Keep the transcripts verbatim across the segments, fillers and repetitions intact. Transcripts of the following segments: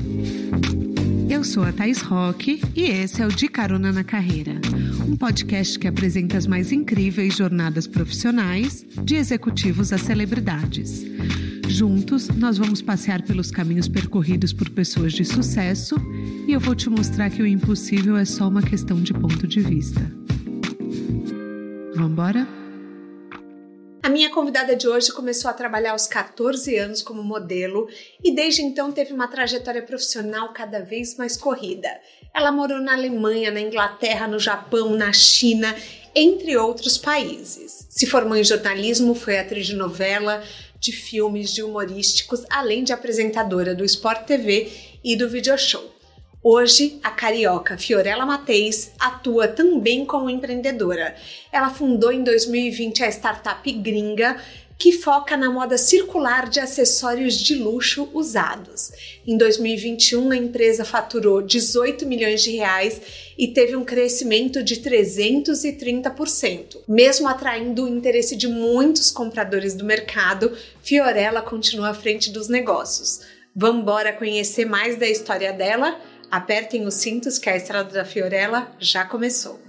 Eu sou a Thaís Roque e esse é o De Carona na Carreira, um podcast que apresenta as mais incríveis jornadas profissionais, de executivos a celebridades. Juntos, nós vamos passear pelos caminhos percorridos por pessoas de sucesso e eu vou te mostrar que o impossível é só uma questão de ponto de vista. Vamos embora? A minha convidada de hoje começou a trabalhar aos catorze anos como modelo e desde então teve uma trajetória profissional cada vez mais corrida. Ela morou na Alemanha, na Inglaterra, no Japão, na China, entre outros países. Se formou em jornalismo, foi atriz de novela, de filmes, de humorísticos, além de apresentadora do Sport T V e do Video Show. Hoje, a carioca Fiorella Matheis atua também como empreendedora. Ela fundou em dois mil e vinte a startup Gringa, que foca na moda circular de acessórios de luxo usados. Em dois mil e vinte e um, a empresa faturou dezoito milhões de reais e teve um crescimento de trezentos e trinta por cento. Mesmo atraindo o interesse de muitos compradores do mercado, Fiorella continua à frente dos negócios. Vamos embora conhecer mais da história dela? Apertem os cintos que a estrada da Fiorella já começou.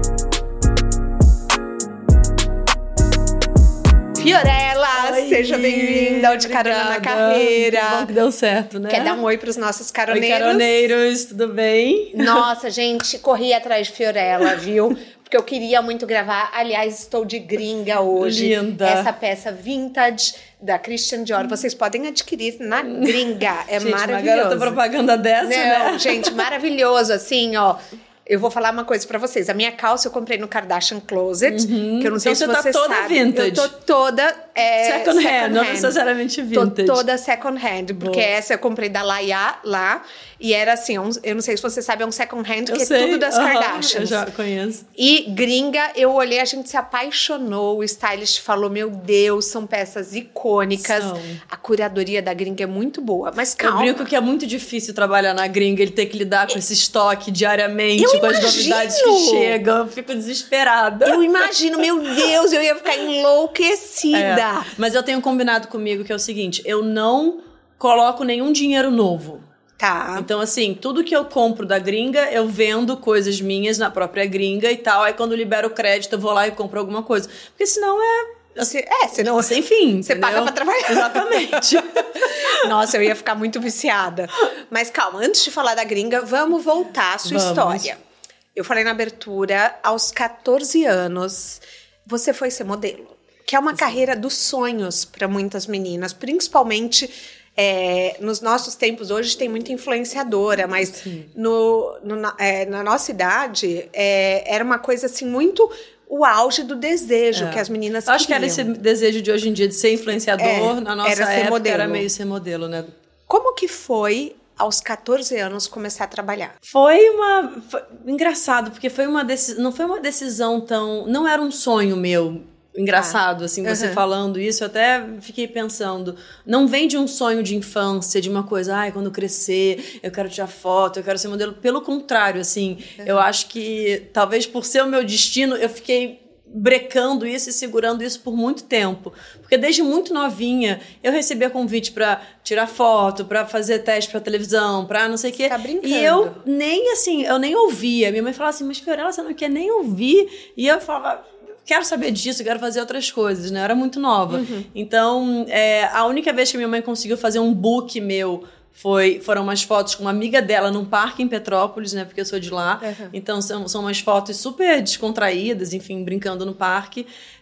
Fiorella, oi, seja bem-vinda ao De Carona na Carreira. Que bom que deu certo, né? Quer dar um oi para os nossos caroneiros? Oi, caroneiros, tudo bem? Nossa, gente, corri atrás de Fiorella, viu? Porque eu queria muito gravar. Aliás, estou de Gringa hoje. Linda. Essa peça vintage da Christian Dior. Vocês podem adquirir na Gringa. É gente, maravilhoso. Uma garota propaganda dessa, Não, né? gente, maravilhoso. Assim, ó. Eu vou falar uma coisa pra vocês. A minha calça eu comprei no Kardashian Closet, uhum. que eu não sei então se você tá toda sabe. vintage. Eu tô toda é, second, second hand, hand, não necessariamente vintage. Tô toda second hand, porque Boa. Essa eu comprei da Laia lá, e era assim, um, eu não sei se você sabe, é um second hand que eu é sei. tudo das uhum. Kardashians. Eu já conheço. E Gringa, eu olhei, a gente se apaixonou, o stylist falou, meu Deus, são peças icônicas. São. A curadoria da Gringa é muito boa, mas calma. Eu brinco que é muito difícil trabalhar na Gringa, ele ter que lidar com esse estoque diariamente, eu com imagino. as novidades que chegam. Eu fico desesperada. Eu imagino, meu Deus, eu ia ficar enlouquecida. É, mas eu tenho combinado comigo que é o seguinte, eu não coloco nenhum dinheiro novo. Tá. Então, assim, tudo que eu compro da Gringa, eu vendo coisas minhas na própria Gringa e tal. Aí, quando eu libero o crédito, eu vou lá e compro alguma coisa. Porque senão é... Você, é, senão... Sem fim, Você paga pra trabalhar. Exatamente. Nossa, eu ia ficar muito viciada. Mas calma, antes de falar da Gringa, vamos voltar à sua vamos. história. Eu falei na abertura, aos catorze anos, você foi ser modelo. Que é uma Sim. carreira dos sonhos para muitas meninas, principalmente... É, nos nossos tempos hoje tem muita influenciadora, mas no, no, na, é, na nossa idade é, era uma coisa assim muito o auge do desejo é. que as meninas queriam. Acho que era esse desejo de hoje em dia de ser influenciador, é, na nossa era época modelo. Era meio ser modelo, né? Como que foi aos catorze anos começar a trabalhar? Foi uma... Foi, engraçado, porque foi uma decisão, não foi uma decisão tão... Não era um sonho meu. Engraçado, assim, você uhum. falando isso, eu até fiquei pensando, não vem de um sonho de infância, de uma coisa, ai, quando eu crescer, eu quero tirar foto, eu quero ser modelo. Pelo contrário, assim, uhum. eu acho que, talvez por ser o meu destino, eu fiquei brecando isso e segurando isso por muito tempo. Porque desde muito novinha, eu recebia convite pra tirar foto, pra fazer teste pra televisão, pra não sei o quê. Tá brincando. E eu nem, assim, eu nem ouvia. Minha mãe falava assim, mas Fiorella, você não quer nem ouvir? E eu falava... Quero saber disso, quero fazer outras coisas, né? Eu era muito nova. Uhum. Então, é, a única vez que minha mãe conseguiu fazer um book meu foi, foram umas fotos com uma amiga dela num parque em Petrópolis, né? Porque eu sou de lá. Uhum. Então, são, são umas fotos super descontraídas, enfim, brincando no parque.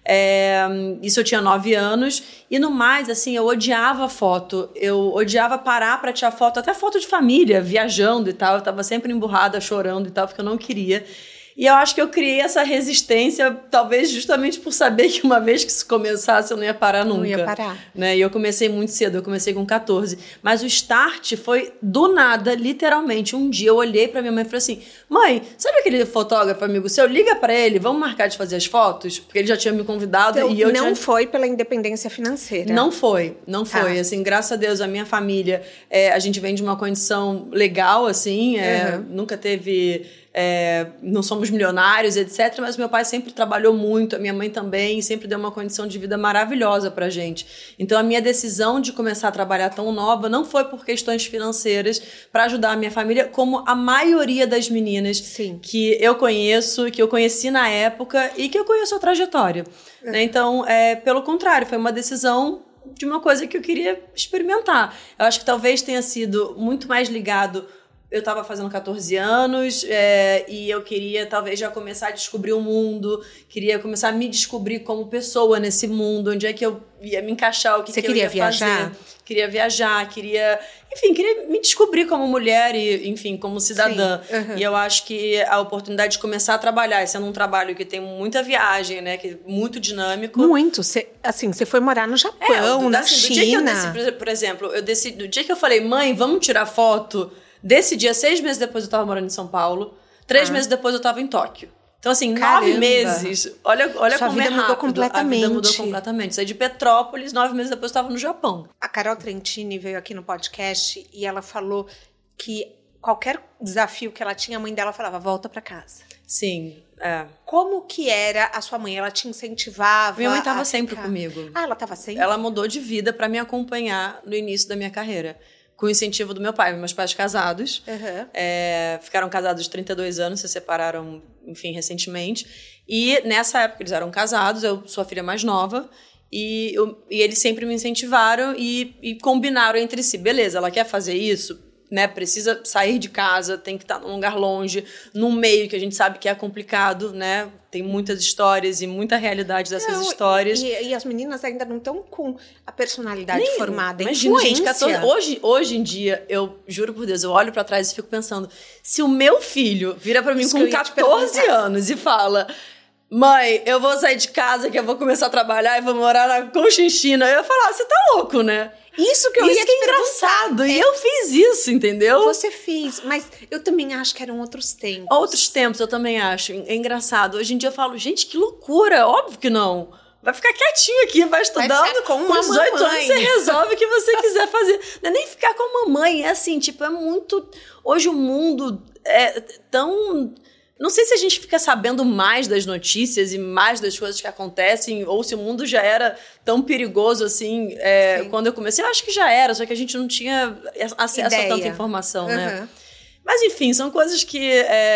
É, isso eu tinha nove anos. E no mais, assim, eu odiava foto. Eu odiava parar pra tirar foto, até foto de família, viajando e tal. Eu tava sempre emburrada, chorando e tal, porque eu não queria. E eu acho que eu criei essa resistência, talvez justamente por saber que uma vez que isso começasse, eu não ia parar nunca. Não ia parar. Né? E eu comecei muito cedo, eu comecei com catorze. Mas o start foi do nada, literalmente. Um dia eu olhei pra minha mãe e falei assim, mãe, sabe aquele fotógrafo amigo seu? Liga pra ele, vamos marcar de fazer as fotos? Porque ele já tinha me convidado então, e eu não tinha... foi pela independência financeira? Não foi, não tá. foi. Assim, graças a Deus, a minha família, é, a gente vem de uma condição legal, assim, é, uhum. nunca teve... É, não somos somos milionários, etcétera. Mas meu pai sempre trabalhou muito, a minha mãe também, sempre deu uma condição de vida maravilhosa pra gente. Então, a minha decisão de começar a trabalhar tão nova não foi por questões financeiras para ajudar a minha família, como a maioria das meninas Sim. que eu conheço, que eu conheci na época e que eu conheço a trajetória. É. Né? Então, é, pelo contrário, foi uma decisão de uma coisa que eu queria experimentar. Eu acho que talvez tenha sido muito mais ligado... Eu estava fazendo catorze anos é, e eu queria talvez já começar a descobrir o mundo, queria começar a me descobrir como pessoa nesse mundo, onde é que eu ia me encaixar, o que, Você que eu ia viajar? fazer. Queria viajar, queria... Enfim, queria me descobrir como mulher e, enfim, como cidadã. Uhum. E eu acho que a oportunidade de começar a trabalhar, sendo um trabalho que tem muita viagem, né, que é muito dinâmico. Muito. Cê, assim, você foi morar no Japão, é, na assim, China. Do dia que eu decidi, por exemplo, eu decidi, do dia que eu falei, mãe, vamos tirar foto... Desse dia, seis meses depois eu tava morando em São Paulo. Três ah. meses depois eu tava em Tóquio. Então, assim, Caramba. nove meses. Olha, olha Sua como vida é rápido. mudou completamente. A vida mudou completamente. Saí de Petrópolis, nove meses depois eu tava no Japão. A Carol Trentini veio aqui no podcast e ela falou que qualquer desafio que ela tinha, a mãe dela falava, volta pra casa. Sim, é. Como que era a sua mãe? Ela te incentivava? Minha mãe tava a sempre ficar... comigo. Ah, ela tava sempre? Ela mudou de vida pra me acompanhar no início da minha carreira. Com o incentivo do meu pai. Meus pais casados. Uhum. É, ficaram casados trinta e dois anos, se separaram, enfim, recentemente. E nessa época eles eram casados, eu sou a filha mais nova. E, eu, e eles sempre me incentivaram e, e combinaram entre si. Beleza, ela quer fazer isso, né? Precisa sair de casa, tem que estar num lugar longe, num meio que a gente sabe que é complicado, né? Tem muitas histórias e muita realidade dessas não, histórias. E, e as meninas ainda não estão com a personalidade Nem, formada. Imagina, gente, catorze, hoje, hoje em dia, eu juro por Deus, eu olho pra trás e fico pensando, se o meu filho vira pra mim Isso com catorze anos e fala... Mãe, eu vou sair de casa que eu vou começar a trabalhar e vou morar na Conchinchina. Eu ia falar, você tá louco, né? Isso que eu isso ia que te é engraçado. perguntar. E eu fiz isso, entendeu? Você fez, mas eu também acho que eram outros tempos. Outros tempos, eu também acho. É engraçado. Hoje em dia eu falo, gente, que loucura. Óbvio que não. Vai ficar quietinho aqui, vai estudando. Vai com uma dezoito mamãe. anos você resolve o que você quiser fazer. Não é nem ficar com a mamãe. É assim, tipo, é muito... Hoje o mundo é tão... Não sei se a gente fica sabendo mais das notícias e mais das coisas que acontecem, ou se o mundo já era tão perigoso assim é, quando eu comecei. Eu acho que já era, só que a gente não tinha acesso Ideia. a tanta informação, uhum. né? Mas, enfim, são coisas que...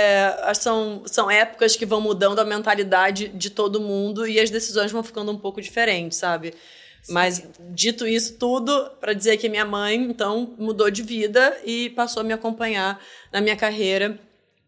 É, são, são épocas que vão mudando a mentalidade de todo mundo e as decisões vão ficando um pouco diferentes, sabe? Sim. Mas, dito isso tudo, para dizer que minha mãe, então, mudou de vida e passou a me acompanhar na minha carreira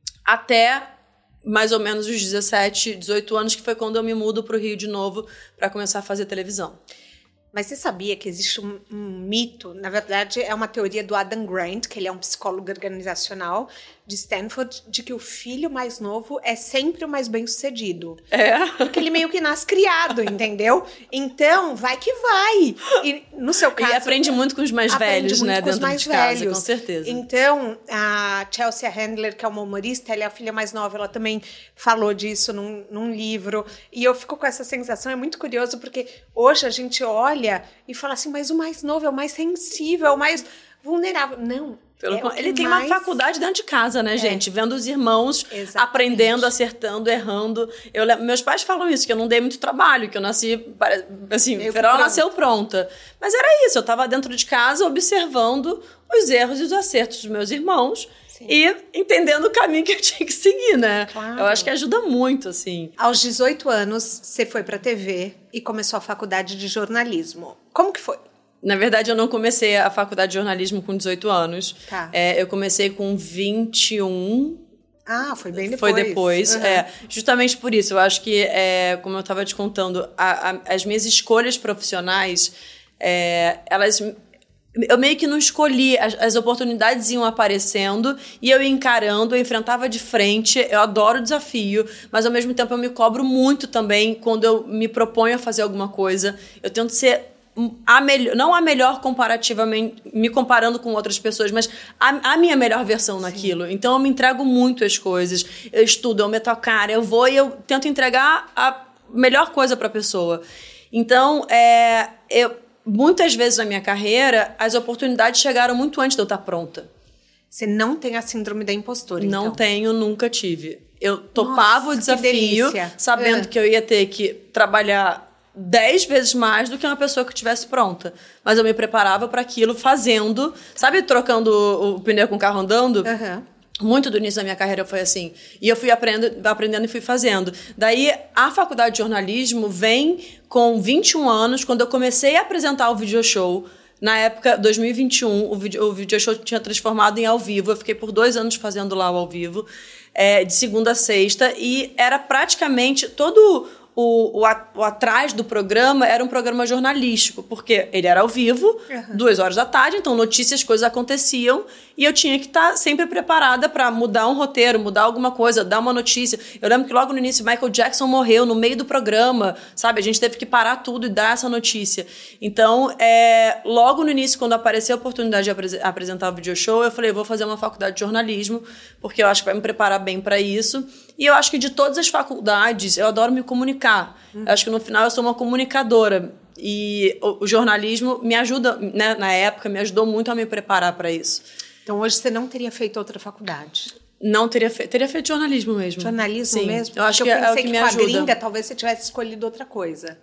até... mais ou menos os dezessete, dezoito anos, que foi quando eu me mudo para o Rio de novo para começar a fazer televisão. Mas você sabia que existe um, um mito, na verdade é uma teoria do Adam Grant, que ele é um psicólogo organizacional de Stanford, de que o filho mais novo é sempre o mais bem-sucedido. É? Porque ele meio que nasce criado, entendeu? Então, vai que vai. E no seu caso... E aprende muito com os mais velhos, muito né? com os dentro mais de casa, velhos. com certeza. Então, a Chelsea Handler, que é uma humorista, ela é a filha mais nova, ela também falou disso num, num livro. E eu fico com essa sensação, é muito curioso, porque hoje a gente olha e fala assim, mas o mais novo é o mais sensível, é o mais vulnerável. Não. Pelo é ele tem mais... uma faculdade dentro de casa, né, gente? É. Vendo os irmãos Exatamente. Aprendendo, acertando, errando. Eu, meus pais falam isso, que eu não dei muito trabalho, que eu nasci... Assim, Feral nasceu pronta. Mas era isso, eu estava dentro de casa observando os erros e os acertos dos meus irmãos. Sim. E entendendo o caminho que eu tinha que seguir, né? Claro. Eu acho que ajuda muito, assim. Aos dezoito anos, você foi pra T V e começou a faculdade de jornalismo. Como que foi? Na verdade, eu não comecei a faculdade de jornalismo com dezoito anos. Tá. É, eu comecei com vinte e um. Ah, foi bem depois. Foi depois, uhum. é. Justamente por isso. Eu acho que, é, como eu estava te contando, a, a, as minhas escolhas profissionais, é, elas... Eu meio que não escolhi, as, as oportunidades iam aparecendo e eu ia encarando, eu enfrentava de frente, eu adoro o desafio, mas ao mesmo tempo eu me cobro muito também quando eu me proponho a fazer alguma coisa. Eu tento ser... A melhor, não a melhor comparativamente, me comparando com outras pessoas, mas a, a minha melhor versão Sim. naquilo. Então eu me entrego muito às coisas. Eu estudo, eu meto a cara, eu vou e eu tento entregar a melhor coisa para a pessoa. Então, é, eu, muitas vezes na minha carreira, as oportunidades chegaram muito antes de eu estar pronta. Você não tem a síndrome da impostora, então? Não tenho, nunca tive. eu topava Nossa, o desafio, sabendo é. que eu ia ter que trabalhar dez vezes mais do que uma pessoa que estivesse pronta. Mas eu me preparava para aquilo fazendo, sabe, trocando o, o pneu com o carro andando? Uhum. Muito do início da minha carreira foi assim. E eu fui aprendendo, aprendendo e fui fazendo. Daí, a faculdade de jornalismo vem com vinte e um anos, quando eu comecei a apresentar o video show. Na época, dois mil e vinte e um, o video, o video show tinha transformado em ao vivo. Eu fiquei por dois anos fazendo lá o ao vivo, é, de segunda a sexta. E era praticamente todo... O, o, o atrás do programa era um programa jornalístico, porque ele era ao vivo, uhum. duas horas da tarde, então notícias, coisas aconteciam, e eu tinha que estar sempre preparada para mudar um roteiro, mudar alguma coisa, dar uma notícia. Eu lembro que logo no início Michael Jackson morreu no meio do programa, sabe? A gente teve que parar tudo e dar essa notícia. Então, é, logo no início, quando apareceu a oportunidade de apres- apresentar o video show, eu falei, eu vou fazer uma faculdade de jornalismo, porque eu acho que vai me preparar bem para isso. E eu acho que de todas as faculdades, eu adoro me comunicar. Uhum. Eu acho que no final eu sou uma comunicadora. E o, o jornalismo me ajuda, né, na época, me ajudou muito a me preparar para isso. Então hoje você não teria feito outra faculdade? Não teria feito. Teria feito jornalismo mesmo. Jornalismo Sim. mesmo? Eu acho Porque que eu é o que que me com ajuda. A gringa, talvez você tivesse escolhido outra coisa.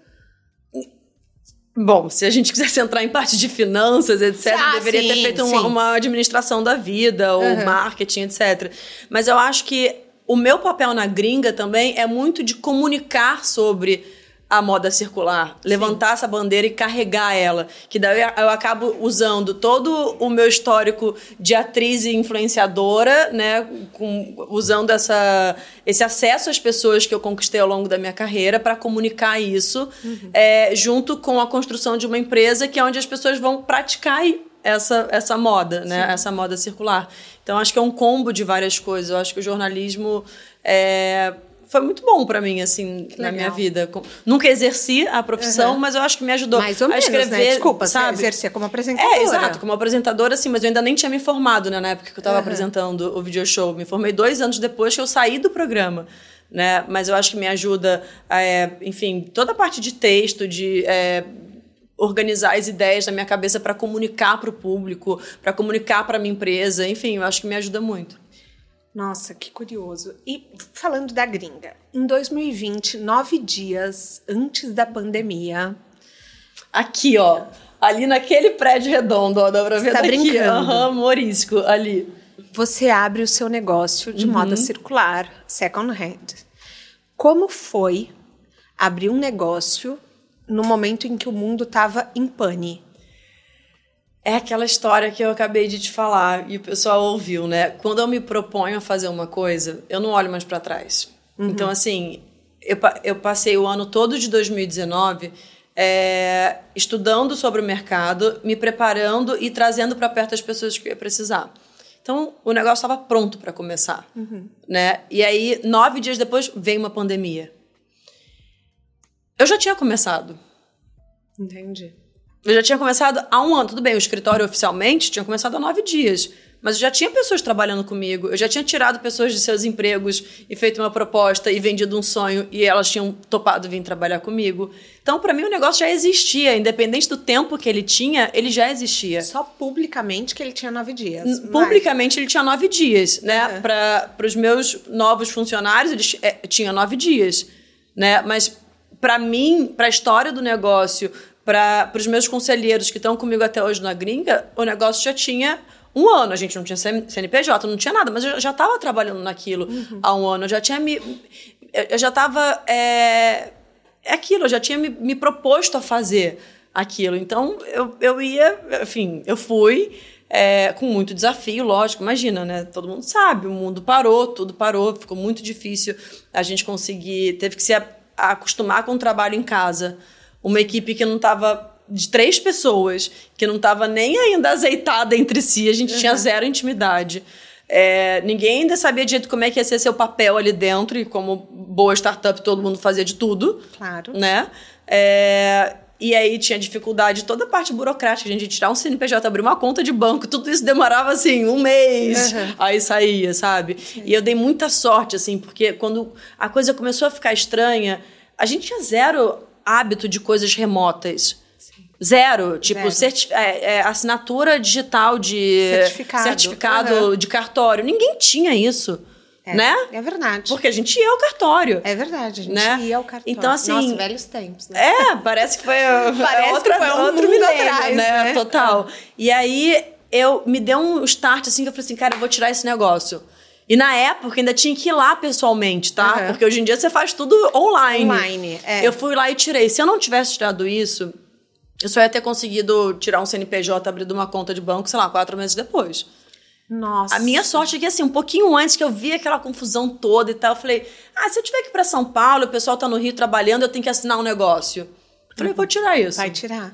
Bom, se a gente quisesse entrar em parte de finanças, etcétera, ah, deveria sim, ter feito uma, uma administração da vida, ou uhum. marketing, etcétera. Mas eu acho que o meu papel na gringa também é muito de comunicar sobre a moda circular. Levantar Sim. essa bandeira e carregar ela. Que daí eu acabo usando todo o meu histórico de atriz e influenciadora, né? Com, usando essa, esse acesso às pessoas que eu conquistei ao longo da minha carreira para comunicar isso, uhum. é, junto com a construção de uma empresa que é onde as pessoas vão praticar essa, essa moda, né? Sim. Essa moda circular. Então, acho que é um combo de várias coisas. Eu acho que o jornalismo é, foi muito bom para mim, assim, que na legal. Minha vida. Nunca exerci a profissão, uhum. mas eu acho que me ajudou Mais ou a menos, escrever. Né? Desculpa, sabe? Você exercia como apresentadora. É, exato, como apresentadora, sim, mas eu ainda nem tinha me formado, né, na época que eu estava uhum. apresentando o video show. Me formei dois anos depois que eu saí do programa. Né? Mas eu acho que me ajuda, é, enfim, toda a parte de texto, de... É, organizar as ideias na minha cabeça para comunicar para o público, para comunicar para a minha empresa. Enfim, eu acho que me ajuda muito. Nossa, que curioso. E falando da gringa, em dois mil e vinte, nove dias antes da pandemia... Aqui, ó. Ali naquele prédio redondo, ó. Dá pra ver tá daqui. brincando. Aham, morisco, ali. Você abre o seu negócio de uhum. moda circular, second hand. Como foi abrir um negócio no momento em que o mundo estava em pane? É aquela história que eu acabei de te falar e o pessoal ouviu, né? Quando eu me proponho a fazer uma coisa, eu não olho mais para trás. Uhum. Então, assim, eu, eu passei o ano todo de dois mil e dezenove é, estudando sobre o mercado, me preparando e trazendo para perto as pessoas que eu ia precisar. Então, o negócio estava pronto para começar. Uhum. Né? E aí, nove dias depois, veio uma pandemia. Eu já tinha começado. Entendi. Eu já tinha começado há um ano. Tudo bem, o escritório oficialmente tinha começado há nove dias. Mas eu já tinha pessoas trabalhando comigo. Eu já tinha tirado pessoas de seus empregos e feito uma proposta e vendido um sonho e elas tinham topado vir trabalhar comigo. Então, para mim, o negócio já existia. Independente do tempo que ele tinha, ele já existia. Só publicamente que ele tinha nove dias. Publicamente mas... ele tinha nove dias. Né? Uhum. Para os meus novos funcionários, eles é, tinha nove dias. Né? Mas... Para mim, para a história do negócio, para os meus conselheiros que estão comigo até hoje na gringa, o negócio já tinha um ano. A gente não tinha C N P J, não tinha nada, mas eu já estava trabalhando naquilo uhum. há um ano. Eu já tinha me... Eu já estava... É, é aquilo, eu já tinha me, me proposto a fazer aquilo. Então, eu, eu ia... Enfim, eu fui... É, com muito desafio, lógico, imagina, né? Todo mundo sabe, o mundo parou, tudo parou, ficou muito difícil a gente conseguir... Teve que se a, a acostumar com o trabalho em casa. Uma equipe que não estava... de três pessoas, que não estava nem ainda azeitada entre si, a gente uhum. tinha zero intimidade. É, ninguém ainda sabia de jeito como é que ia ser seu papel ali dentro, e como boa startup todo mundo fazia de tudo. Claro. Né? É, e aí tinha dificuldade, toda a parte burocrática, a gente tirar um C N P J, abrir uma conta de banco, tudo isso demorava assim, um mês, uhum. aí saía, sabe? Sim. E eu dei muita sorte, assim, porque quando a coisa começou a ficar estranha, a gente tinha zero hábito de coisas remotas. Zero, tipo, Zero. Certi- é, é, assinatura digital de certificado, certificado uhum. de cartório. Ninguém tinha isso, É, né? É verdade. Porque a gente ia ao cartório. É verdade, a gente né? ia ao cartório. Então, assim... Nossa, velhos tempos, né? É, parece que foi, parece outra, que foi um outro mundo milênio, atrás, né? né? Total. E aí, eu me deu um start, assim, que eu falei assim, cara, eu vou tirar esse negócio. E na época, ainda tinha que ir lá pessoalmente, tá? Uhum. Porque hoje em dia você faz tudo online. Online, é. Eu fui lá e tirei. Se eu não tivesse tirado isso, eu só ia ter conseguido tirar um C N P J, abrir uma conta de banco, sei lá, quatro meses depois. Nossa. A minha sorte é que, assim, um pouquinho antes que eu vi aquela confusão toda e tal, eu falei, ah, se eu tiver que ir pra São Paulo, o pessoal tá no Rio trabalhando, eu tenho que assinar um negócio. Eu falei, vou tirar isso. Vai tirar.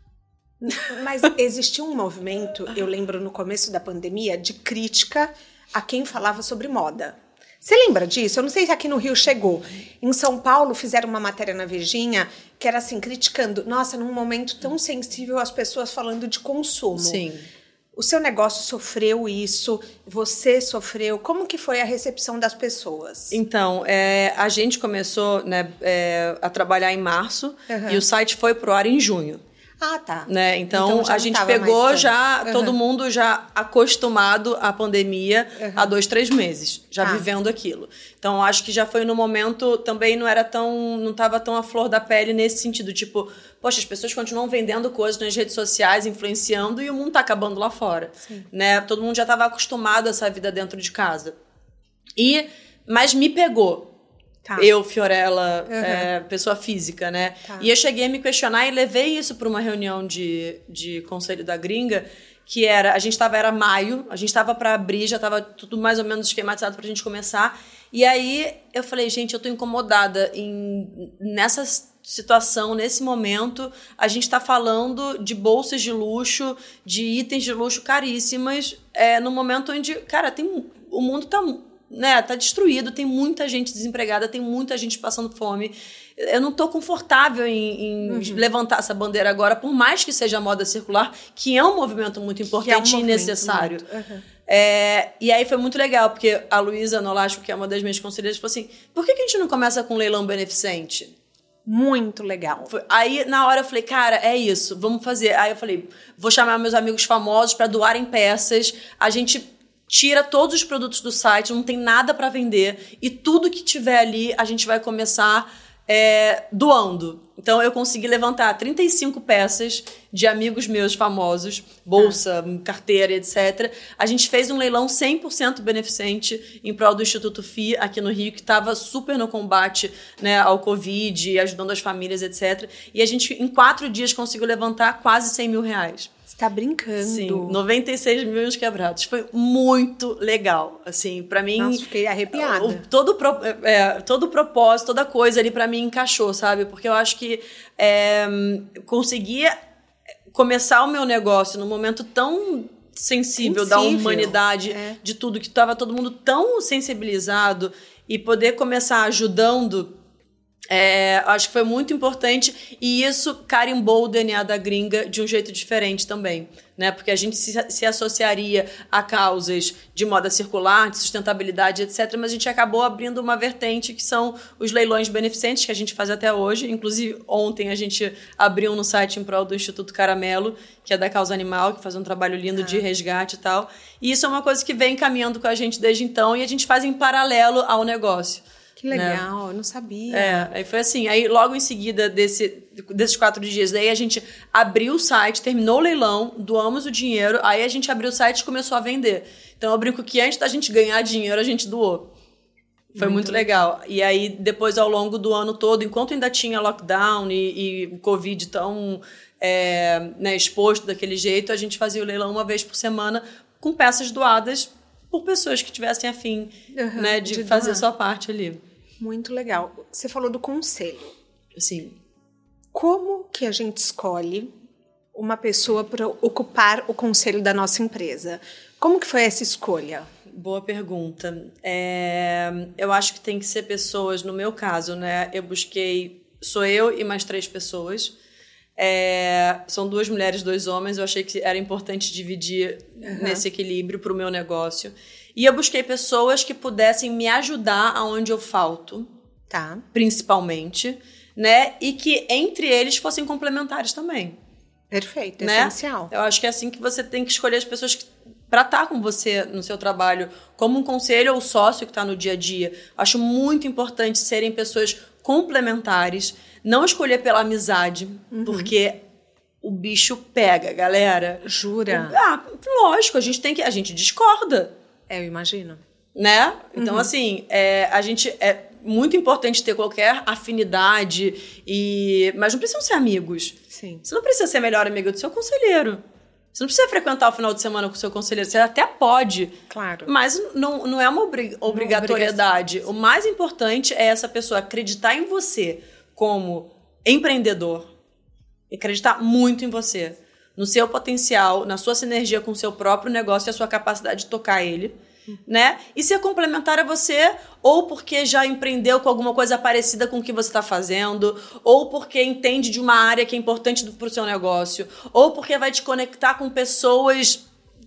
Mas existiu um movimento, eu lembro no começo da pandemia, de crítica a quem falava sobre moda. Você lembra disso? Eu não sei se aqui no Rio chegou. Em São Paulo fizeram uma matéria na Vejinha que era assim, criticando, nossa, num momento tão sensível as pessoas falando de consumo. Sim. O seu negócio sofreu isso? Você sofreu? Como que foi a recepção das pessoas? Então, é, a gente começou, né, é, a trabalhar em março Uhum. e o site foi pro ar em junho. Ah, tá. Né? Então, Então já a não gente tava pegou mais já, tanto. todo Uhum. mundo já acostumado à pandemia Uhum. há dois, três meses, já Ah. vivendo aquilo. Então, acho que já foi no momento, também não era tão, não estava tão à flor da pele nesse sentido, tipo, poxa, as pessoas continuam vendendo coisas nas redes sociais, influenciando, e o mundo tá acabando lá fora. Sim. Né? Todo mundo já estava acostumado a essa vida dentro de casa. E, mas me pegou. Tá. Eu, Fiorella, Uhum. é, pessoa física, né? Tá. E eu cheguei a me questionar e levei isso para uma reunião de, de conselho da gringa, que era, a gente tava, era maio, a gente tava para abrir, já tava tudo mais ou menos esquematizado pra gente começar. E aí eu falei, gente, eu tô incomodada em, nessa situação, nesse momento, a gente tá falando de bolsas de luxo, de itens de luxo caríssimas, é, no momento onde, cara, tem, o mundo tá... Né, tá destruído, tem muita gente desempregada, tem muita gente passando fome. Eu não tô confortável em, em uhum. levantar essa bandeira agora, por mais que seja a moda circular, que é um movimento muito importante é um e necessário. Uhum. É, e aí foi muito legal, porque a Luísa Nolasco, que é uma das minhas conselheiras, falou assim, por que, que a gente não começa com um leilão beneficente? Muito legal. Aí, na hora, eu falei, cara, é isso, vamos fazer. Aí eu falei, vou chamar meus amigos famosos para doarem peças, a gente... tira todos os produtos do site, não tem nada para vender. E tudo que tiver ali, a gente vai começar é, doando. Então, eu consegui levantar trinta e cinco peças de amigos meus famosos, bolsa, ah. carteira, etcétera. A gente fez um leilão cem por cento beneficente em prol do Instituto F I, aqui no Rio, que estava super no combate, né, ao Covid, ajudando as famílias, etcétera. E a gente, em quatro dias, conseguiu levantar quase cem mil reais. Tá brincando. Sim, noventa e seis mil quebrados. Foi muito legal, assim, pra mim... Nossa, fiquei arrepiada. O, todo, é, todo o propósito, toda coisa ali pra mim encaixou, sabe? Porque eu acho que é, conseguir começar o meu negócio num momento tão sensível, sensível da humanidade, é. de tudo, que tava todo mundo tão sensibilizado, e poder começar ajudando... É, acho que foi muito importante e isso carimbou o D N A da gringa de um jeito diferente também, né? Porque a gente se, se associaria a causas de moda circular, de sustentabilidade, etcétera, mas a gente acabou abrindo uma vertente que são os leilões beneficentes que a gente faz até hoje. Inclusive, ontem a gente abriu no site em prol do Instituto Caramelo, que é da Causa Animal, que faz um trabalho lindo ah. de resgate e tal. E isso é uma coisa que vem caminhando com a gente desde então e a gente faz em paralelo ao negócio. Que legal, né? Eu não sabia. É, aí foi assim, aí logo em seguida desse, desses quatro dias, daí a gente abriu o site, terminou o leilão, doamos o dinheiro, aí a gente abriu o site e começou a vender. Então eu brinco que antes da gente ganhar dinheiro, a gente doou. Foi muito, muito legal. legal. E aí depois, ao longo do ano todo, enquanto ainda tinha lockdown e, e Covid tão é, né, exposto daquele jeito, a gente fazia o leilão uma vez por semana com peças doadas por pessoas que tivessem afim uhum, né, de, de fazer a sua parte ali. Muito legal. Você falou do conselho. Sim. Como que a gente escolhe uma pessoa para ocupar o conselho da nossa empresa? Como que foi essa escolha? Boa pergunta. É, eu acho que tem que ser pessoas, no meu caso, né? Eu busquei, sou eu e mais três pessoas. É, são duas mulheres, dois homens. Eu achei que era importante dividir uhum. nesse equilíbrio para o meu negócio. E eu busquei pessoas que pudessem me ajudar aonde eu falto, tá. principalmente, né? E que entre eles fossem complementares também. Perfeito, né? essencial. Eu acho que é assim que você tem que escolher as pessoas que para estar com você no seu trabalho, como um conselho ou sócio que está no dia a dia. Acho muito importante serem pessoas complementares, não escolher pela amizade, uhum. porque o bicho pega, galera. Jura? O, ah, lógico, a gente tem que... A gente discorda. É, eu imagino. Né? Então, uhum. assim, é, a gente... É muito importante ter qualquer afinidade, e, mas não precisam ser amigos. Sim. Você não precisa ser melhor amigo do seu conselheiro. Você não precisa frequentar o final de semana com o seu conselheiro. Você até pode. Claro. Mas não, não é uma obri- obrigatoriedade. O mais importante é essa pessoa acreditar em você como empreendedor. Acreditar muito em você. No seu potencial, na sua sinergia com o seu próprio negócio e a sua capacidade de tocar ele. Né? E ser complementar a você, ou porque já empreendeu com alguma coisa parecida com o que você está fazendo, ou porque entende de uma área que é importante para o seu negócio, ou porque vai te conectar com pessoas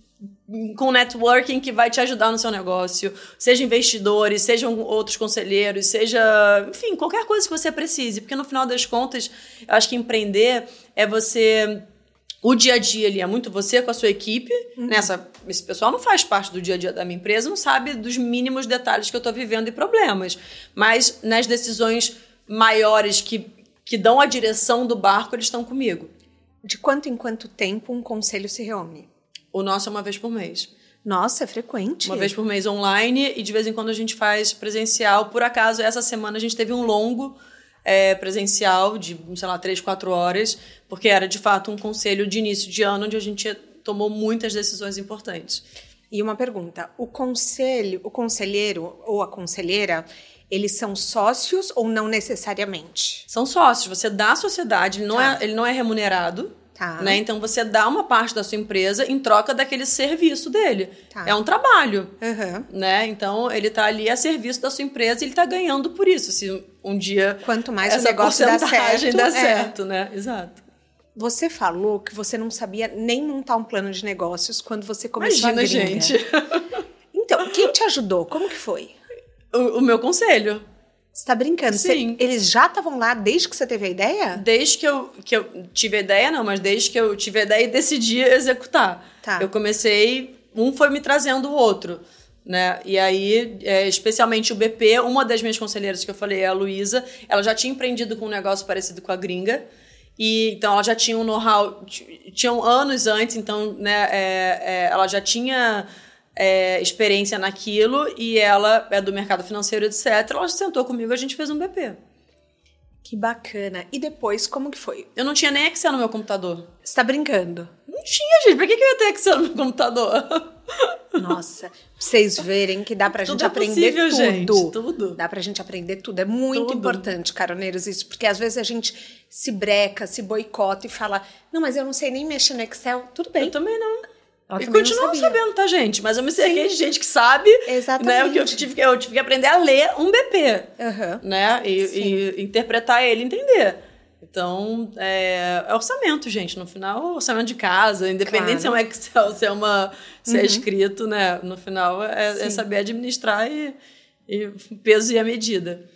com networking que vai te ajudar no seu negócio, seja investidores, sejam outros conselheiros, seja, enfim, qualquer coisa que você precise, porque no final das contas, eu acho que empreender é você... O dia a dia ali é muito você com a sua equipe. Uhum. Nessa, esse pessoal não faz parte do dia a dia da minha empresa, não sabe dos mínimos detalhes que eu estou vivendo e problemas. Mas nas decisões maiores que, que dão a direção do barco, eles estão comigo. De quanto em quanto tempo um conselho se reúne? O nosso é uma vez por mês. Nossa, é frequente. Uma vez por mês online e de vez em quando a gente faz presencial. Por acaso, essa semana a gente teve um longo... É, presencial de, sei lá, três, quatro horas, porque era, de fato, um conselho de início de ano onde a gente tomou muitas decisões importantes. E uma pergunta, o conselho, o conselheiro ou a conselheira, eles são sócios ou não necessariamente? São sócios, você dá à sociedade, ele não, tá. é, ele não é remunerado, tá. né? Então você dá uma parte da sua empresa em troca daquele serviço dele. Tá. É um trabalho, uhum. né? Então ele está ali a serviço da sua empresa e ele está ganhando por isso. Se um dia quanto mais essa o negócio dá certo, dá é. certo, né? Exato. Você falou que você não sabia nem montar um plano de negócios quando você começou Imagina, a gringa. gente. Então, quem te ajudou? Como que foi? O, o meu conselho. Você tá brincando? Sim. Você, eles já estavam lá desde que você teve a ideia? Desde que eu, que eu tive a ideia, não, mas desde que eu tive a ideia e decidi executar. Tá. Eu comecei, um foi me trazendo o outro, né? E aí, é, especialmente o B P, uma das minhas conselheiras que eu falei, a Luísa, ela já tinha empreendido com um negócio parecido com a Gringa, e então ela já tinha um know-how, tinham anos antes, então, né, é, é, ela já tinha... É, experiência naquilo e ela é do mercado financeiro, etcétera. Ela sentou comigo e a gente fez um B P. Que bacana. E depois, como que foi? Eu não tinha nem Excel no meu computador. Você tá brincando? Não tinha, gente. Pra que, que eu ia ter Excel no meu computador? Nossa, pra vocês verem que dá pra tudo gente é aprender possível, tudo. Gente, tudo. Dá pra gente aprender tudo. É muito tudo. importante, caroneiros, isso. Porque às vezes a gente se breca, se boicota e fala, não, mas eu não sei nem mexer no Excel. Tudo bem. Eu também não. Ela e também continuo não sabendo, tá, gente? Mas eu me cerquei de gente que sabe. Exatamente. Né, o que eu, tive, eu tive que aprender a ler um B P. Uhum. Né? E, e interpretar ele e entender. Então, é, é orçamento, gente. No final, orçamento de casa. Independente claro. Se é um Excel, se é, uma, se é uhum. escrito, né? No final, é, é saber administrar e, e peso e a medida.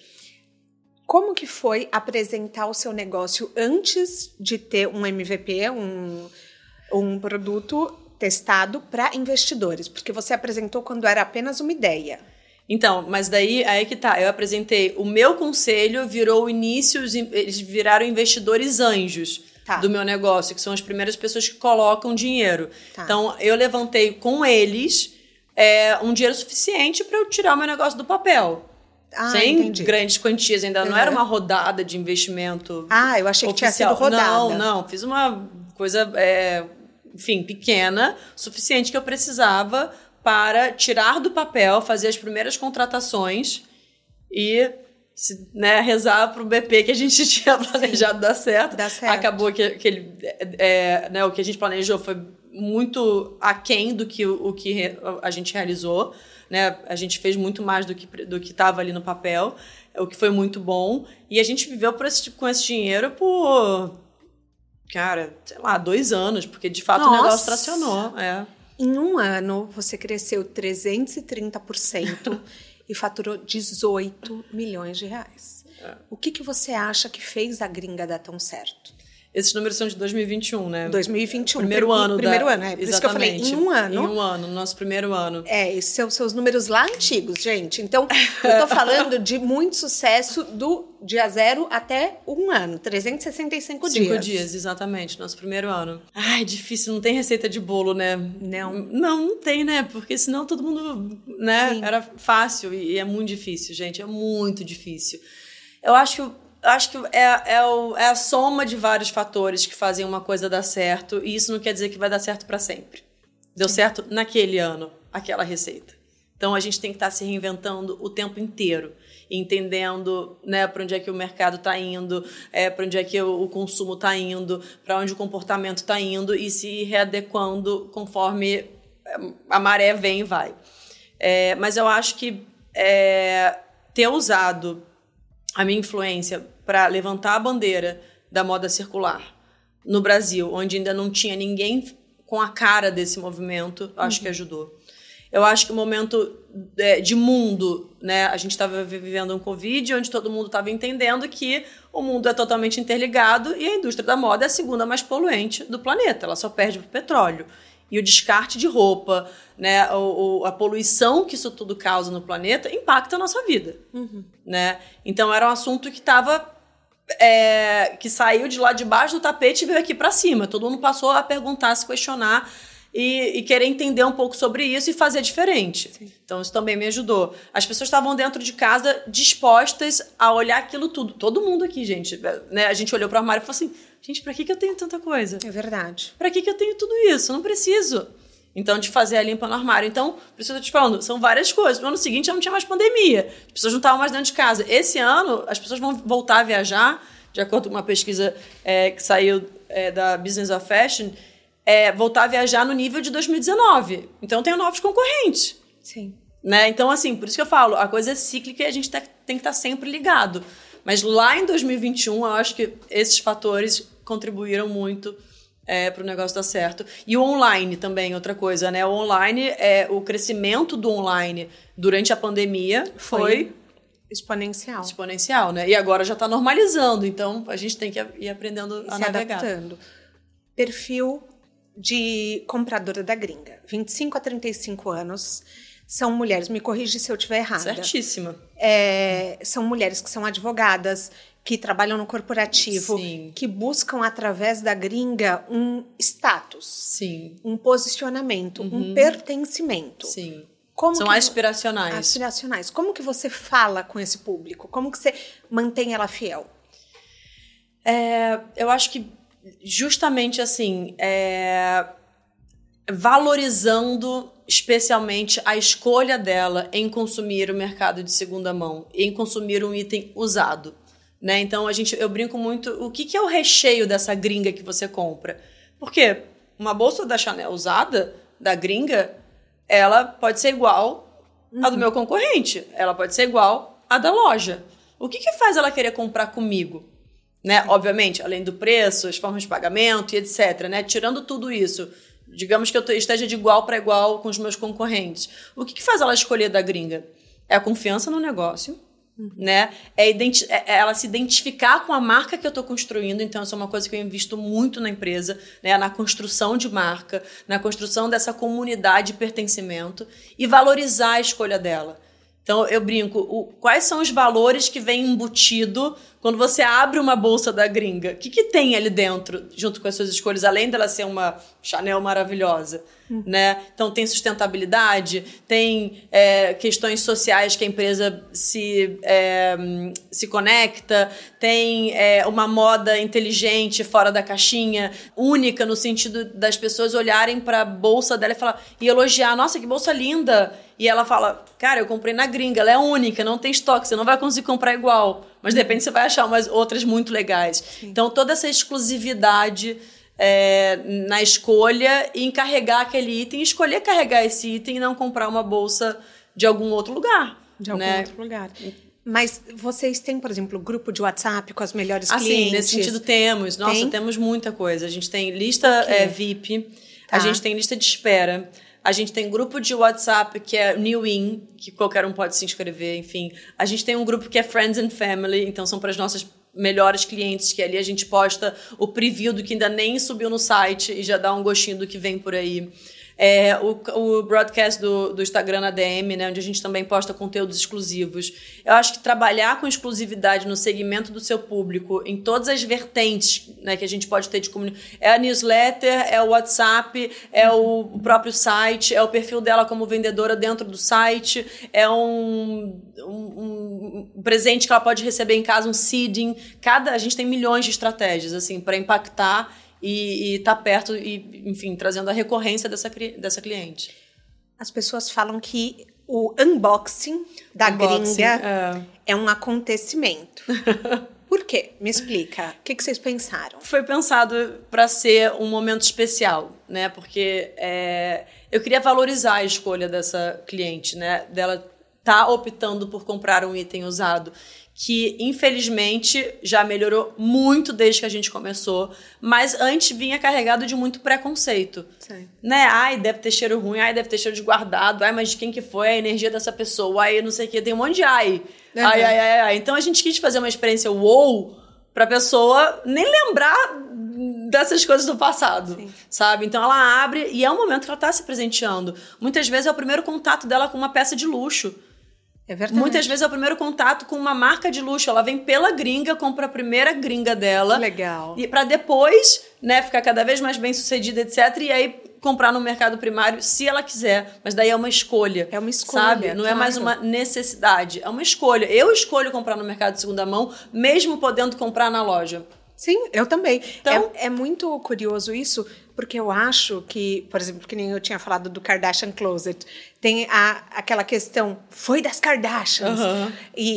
Como que foi apresentar o seu negócio antes de ter um M V P, um, um produto... testado para investidores, porque você apresentou quando era apenas uma ideia. Então, mas daí, aí que tá, eu apresentei, o meu conselho virou o início, eles viraram investidores anjos tá. do meu negócio, que são as primeiras pessoas que colocam dinheiro. Tá. Então, eu levantei com eles é, um dinheiro suficiente para eu tirar o meu negócio do papel. Ah, sem entendi. Grandes quantias, ainda uhum. não era uma rodada de investimento Ah, eu achei oficial. que tinha sido rodada. Não, não, fiz uma coisa... É, enfim, pequena, suficiente que eu precisava para tirar do papel, fazer as primeiras contratações e né, rezar para o B P que a gente tinha planejado dar certo. Dá certo. Acabou que, que ele, é, né, o que a gente planejou foi muito aquém do que o, o que a gente realizou. Né? A gente fez muito mais do que do que estava ali no papel, o que foi muito bom. E a gente viveu por esse, com esse dinheiro por... Cara, sei lá, dois anos, porque de fato Nossa. O negócio tracionou. É. Em um ano, você cresceu trezentos e trinta por cento e faturou dezoito milhões de reais. É. O que, que você acha que fez a Gringa dar tão certo? Esses números são de dois mil e vinte e um, né? dois mil e vinte e um. Primeiro ano. Primeiro da... ano, é. Por Exatamente. isso que eu falei, em um ano. Em um ano, no nosso primeiro ano. É, esses são seus números lá antigos, gente. Então, eu tô falando de muito sucesso do dia zero até um ano. trezentos e sessenta e cinco dias. Cinco dias, exatamente. Nosso primeiro ano. Ai, difícil. Não tem receita de bolo, né? Não. Não, não tem, né? Porque senão todo mundo, né? Sim. Era fácil e é muito difícil, gente. É muito difícil. Eu acho que... Eu acho que é, é, o, é a soma de vários fatores que fazem uma coisa dar certo, e isso não quer dizer que vai dar certo para sempre. Deu certo naquele ano, aquela receita. Então, a gente tem que estar se reinventando o tempo inteiro, entendendo, né, para onde é que o mercado está indo, é, para onde é que o, o consumo está indo, para onde o comportamento está indo, e se readequando conforme a maré vem e vai. É, mas eu acho que é, ter usado a minha influência para levantar a bandeira da moda circular no Brasil, onde ainda não tinha ninguém com a cara desse movimento, acho uhum. que ajudou. Eu acho que o momento de mundo, né, a gente estava vivendo um Covid, onde todo mundo estava entendendo que o mundo é totalmente interligado e a indústria da moda é a segunda mais poluente do planeta, ela só perde para o petróleo. E o descarte de roupa, né, o, o, a poluição que isso tudo causa no planeta impacta a nossa vida. Uhum. Né? Então, era um assunto que estava... É, que saiu de lá de baixo do tapete e veio aqui para cima. Todo mundo passou a perguntar, a se questionar e, e querer entender um pouco sobre isso e fazer diferente. Sim. Então, isso também me ajudou. As pessoas estavam dentro de casa dispostas a olhar aquilo tudo. Todo mundo aqui, gente. Né? A gente olhou para o armário e falou assim... Gente, pra que, que eu tenho tanta coisa? É verdade. Pra que, que eu tenho tudo isso? Não preciso. Então, de fazer a limpa no armário. Então, por isso que eu tô te falando, são várias coisas. No ano seguinte, já não tinha mais pandemia. As pessoas não estavam mais dentro de casa. Esse ano, as pessoas vão voltar a viajar, de acordo com uma pesquisa é, que saiu é, da Business of Fashion, é, voltar a viajar no nível de dois mil e dezenove. Então, tem novos concorrentes. Sim. Né? Então, assim, por isso que eu falo, a coisa é cíclica e a gente tem que estar sempre ligado. Mas lá em dois mil e vinte e um, eu acho que esses fatores contribuíram muito é, para o negócio dar certo. E o online também, outra coisa, né? O online, é, o crescimento do online durante a pandemia foi... foi exponencial. Exponencial, né? E agora já está normalizando, então a gente tem que ir aprendendo a se navegar. Adaptando. Perfil de compradora da gringa. vinte e cinco a trinta e cinco anos... São mulheres, me corrige se eu estiver errada. Certíssima. É, são mulheres que são advogadas, que trabalham no corporativo, Sim. que buscam, através da gringa, um status, Sim. um posicionamento, uhum. um pertencimento. Sim. Como são que, aspiracionais. Aspiracionais. Como que você fala com esse público? Como que você mantém ela fiel? É, eu acho que, justamente assim, é, valorizando... especialmente a escolha dela em consumir o mercado de segunda mão, em consumir um item usado, né? Então, a gente, eu brinco muito, o que, que é o recheio dessa gringa que você compra? Porque uma bolsa da Chanel usada, da gringa, ela pode ser igual uhum. à do meu concorrente, ela pode ser igual à da loja. O que, que faz ela querer comprar comigo? Né? Obviamente, além do preço, as formas de pagamento e etcétera, né? Tirando tudo isso, digamos que eu esteja de igual para igual com os meus concorrentes. O que, que faz ela escolher da gringa? É a confiança no negócio, uhum. né? É, identi- é ela se identificar com a marca que eu estou construindo. Então, isso é uma coisa que eu invisto muito na empresa, né? Na construção de marca, na construção dessa comunidade de pertencimento e valorizar a escolha dela. Então, eu brinco, o, quais são os valores que vem embutido quando você abre uma bolsa da gringa? O que, que tem ali dentro, junto com as suas escolhas, além dela ser uma Chanel maravilhosa? Hum. Né? Então, tem sustentabilidade, tem é, questões sociais que a empresa se, é, se conecta, tem é, uma moda inteligente, fora da caixinha, única no sentido das pessoas olharem para a bolsa dela e, falar, e elogiar, nossa, que bolsa linda! E ela fala, cara, eu comprei na gringa, ela é única, não tem estoque, você não vai conseguir comprar igual. Mas, de repente, você vai achar umas outras muito legais. Sim. Então, toda essa exclusividade é, na escolha e em carregar aquele item, escolher carregar esse item e não comprar uma bolsa de algum outro lugar. De algum né? outro lugar. Mas vocês têm, por exemplo, grupo de WhatsApp com as melhores ah, clientes? Sim, nesse sentido temos. Nossa, tem? temos muita coisa. A gente tem lista é, V I P, tá. A gente tem lista de espera. A gente tem grupo de WhatsApp que é New In, que qualquer um pode se inscrever, enfim. A gente tem um grupo que é Friends and Family, então são para as nossas melhores clientes, que ali a gente posta o preview do que ainda nem subiu no site e já dá um gostinho do que vem por aí. É, o, o broadcast do, do Instagram na D M, né, onde a gente também posta conteúdos exclusivos. Eu acho que trabalhar com exclusividade no segmento do seu público, em todas as vertentes, né, que a gente pode ter de comunicação. É a newsletter, é o WhatsApp, é o, o próprio site, é o perfil dela como vendedora dentro do site, é um, um, um presente que ela pode receber em casa, um seeding. Cada, a gente tem milhões de estratégias assim, para impactar e estar tá perto e, enfim, trazendo a recorrência dessa, dessa cliente. As pessoas falam que o unboxing da unboxing, gringa é. é um acontecimento. Por quê? Me explica. O que, que vocês pensaram? Foi pensado para ser um momento especial, né? Porque é, eu queria valorizar a escolha dessa cliente, né? Dela tá optando por comprar um item usado, que infelizmente já melhorou muito desde que a gente começou, mas antes vinha carregado de muito preconceito. Sim. Né? Ai, deve ter cheiro ruim, ai, deve ter cheiro de guardado, ai, mas de quem que foi a energia dessa pessoa, ai, não sei o que, tem um monte de ai. Uhum. Ai, ai, ai, ai. Então a gente quis fazer uma experiência wow pra pessoa nem lembrar dessas coisas do passado, sim, sabe? Então ela abre e é um momento que ela tá se presenteando. Muitas vezes é o primeiro contato dela com uma peça de luxo. É verdade. Muitas vezes é o primeiro contato com uma marca de luxo. Ela vem pela gringa, compra a primeira gringa dela. Que legal. E para depois, né, ficar cada vez mais bem sucedida, etcétera. E aí comprar no mercado primário, se ela quiser. Mas daí é uma escolha. É uma escolha, sabe? Não claro. É mais uma necessidade. É uma escolha. Eu escolho comprar no mercado de segunda mão, mesmo podendo comprar na loja. Sim, eu também. Então, é, é muito curioso isso, porque eu acho que, por exemplo, que nem eu tinha falado do Kardashian Closet, tem a, aquela questão, foi das Kardashians. Uhum.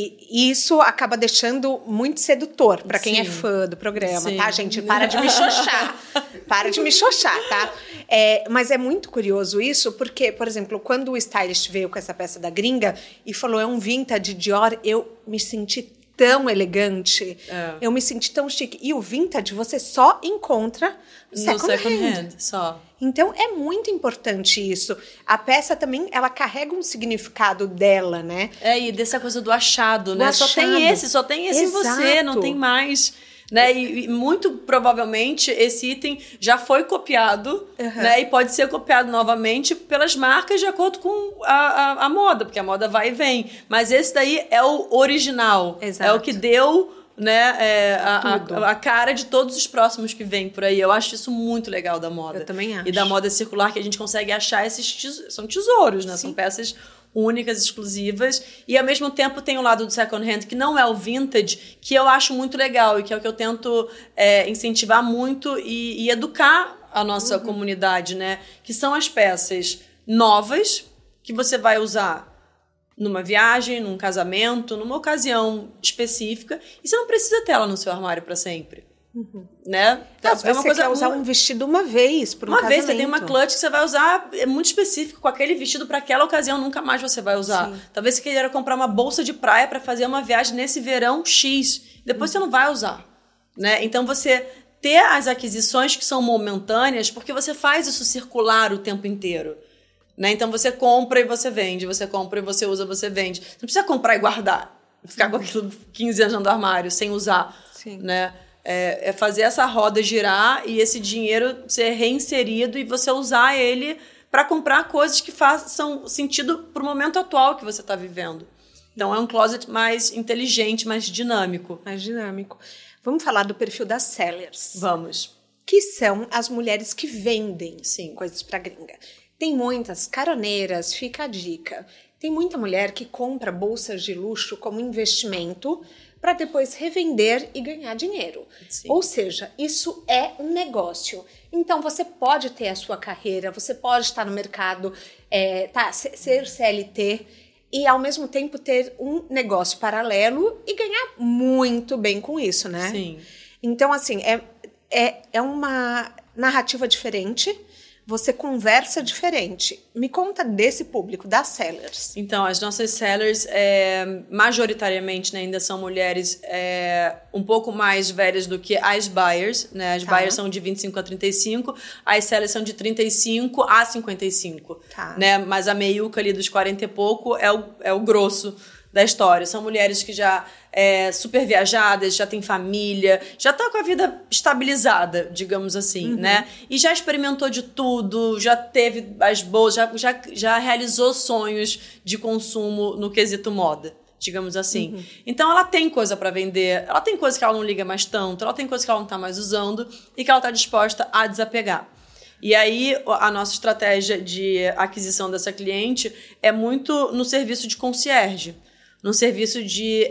E isso acaba deixando muito sedutor para quem Sim. é fã do programa, Sim. tá, gente? Para de me xoxar. Para de me xoxar, tá? É, mas é muito curioso isso, porque, por exemplo, quando o stylist veio com essa peça da gringa e falou, é um vintage Dior, eu me senti tão elegante, é. eu me senti tão chique. E o vintage você só encontra no second, second hand. hand. Só. Então é muito importante isso. A peça também, ela carrega um significado dela, né? É, e dessa coisa do achado, do né? Achado. Só tem esse, só tem esse Exato. Em você, não tem mais. Né? E, e muito provavelmente esse item já foi copiado, uhum. né? E pode ser copiado novamente pelas marcas de acordo com a, a, a moda, porque a moda vai e vem. Mas esse daí é o original. Exato. É o que deu, né, é, a, a, a cara de todos os próximos que vêm por aí. Eu acho isso muito legal da moda. Eu também acho. E da moda circular, que a gente consegue achar esses tesouros. São tesouros, né? Sim. São peças únicas, exclusivas, e ao mesmo tempo tem o lado do second hand, que não é o vintage, que eu acho muito legal e que é o que eu tento é, incentivar muito e, e educar a nossa uhum. comunidade, né? Que são as peças novas que você vai usar numa viagem, num casamento, numa ocasião específica, e você não precisa ter ela no seu armário para sempre. Uhum. Né? Então, é uma você coisa quer usar um vestido uma vez por um uma casamento. vez, você tem uma clutch que você vai usar, é muito específico, com aquele vestido para aquela ocasião, nunca mais você vai usar. Sim. Talvez você queira comprar uma bolsa de praia para fazer uma viagem nesse verão X, depois uhum. você não vai usar, né? Então você ter as aquisições que são momentâneas, porque você faz isso circular o tempo inteiro, né? Então você compra e você vende, você compra e você usa, você vende. Você não precisa comprar e guardar, ficar uhum. com aquilo quinze anos no armário sem usar, Sim. né? É, é fazer essa roda girar e esse dinheiro ser reinserido e você usar ele para comprar coisas que façam sentido para o momento atual que você está vivendo. Então é um closet mais inteligente, mais dinâmico. Mais dinâmico. Vamos falar do perfil das sellers. Vamos. Que são as mulheres que vendem Sim. coisas para gringa. Tem muitas caroneiras, fica a dica. Tem muita mulher que compra bolsas de luxo como investimento para depois revender e ganhar dinheiro. Sim. Ou seja, isso é um negócio. Então, você pode ter a sua carreira, você pode estar no mercado, é, tá, ser C L T e, ao mesmo tempo, ter um negócio paralelo e ganhar muito bem com isso, né? Sim. Então, assim, é, é, é uma narrativa diferente, você conversa diferente. Me conta desse público, das sellers. Então, as nossas sellers, é, majoritariamente, né, ainda são mulheres é, um pouco mais velhas do que as buyers. Né? As tá. buyers são de vinte e cinco a trinta e cinco, as sellers são de trinta e cinco a cinquenta e cinco. Tá. Né? Mas a meiuca ali dos quarenta e pouco é o, é o grosso da história. São mulheres que já é, super viajadas, já têm família, já tá com a vida estabilizada, digamos assim, uhum. né? E já experimentou de tudo, já teve as boas, já, já, já realizou sonhos de consumo no quesito moda, digamos assim. Uhum. Então, ela tem coisa para vender, ela tem coisa que ela não liga mais tanto, ela tem coisa que ela não tá mais usando e que ela tá disposta a desapegar. E aí, a nossa estratégia de aquisição dessa cliente é muito no serviço de concierge. No serviço de...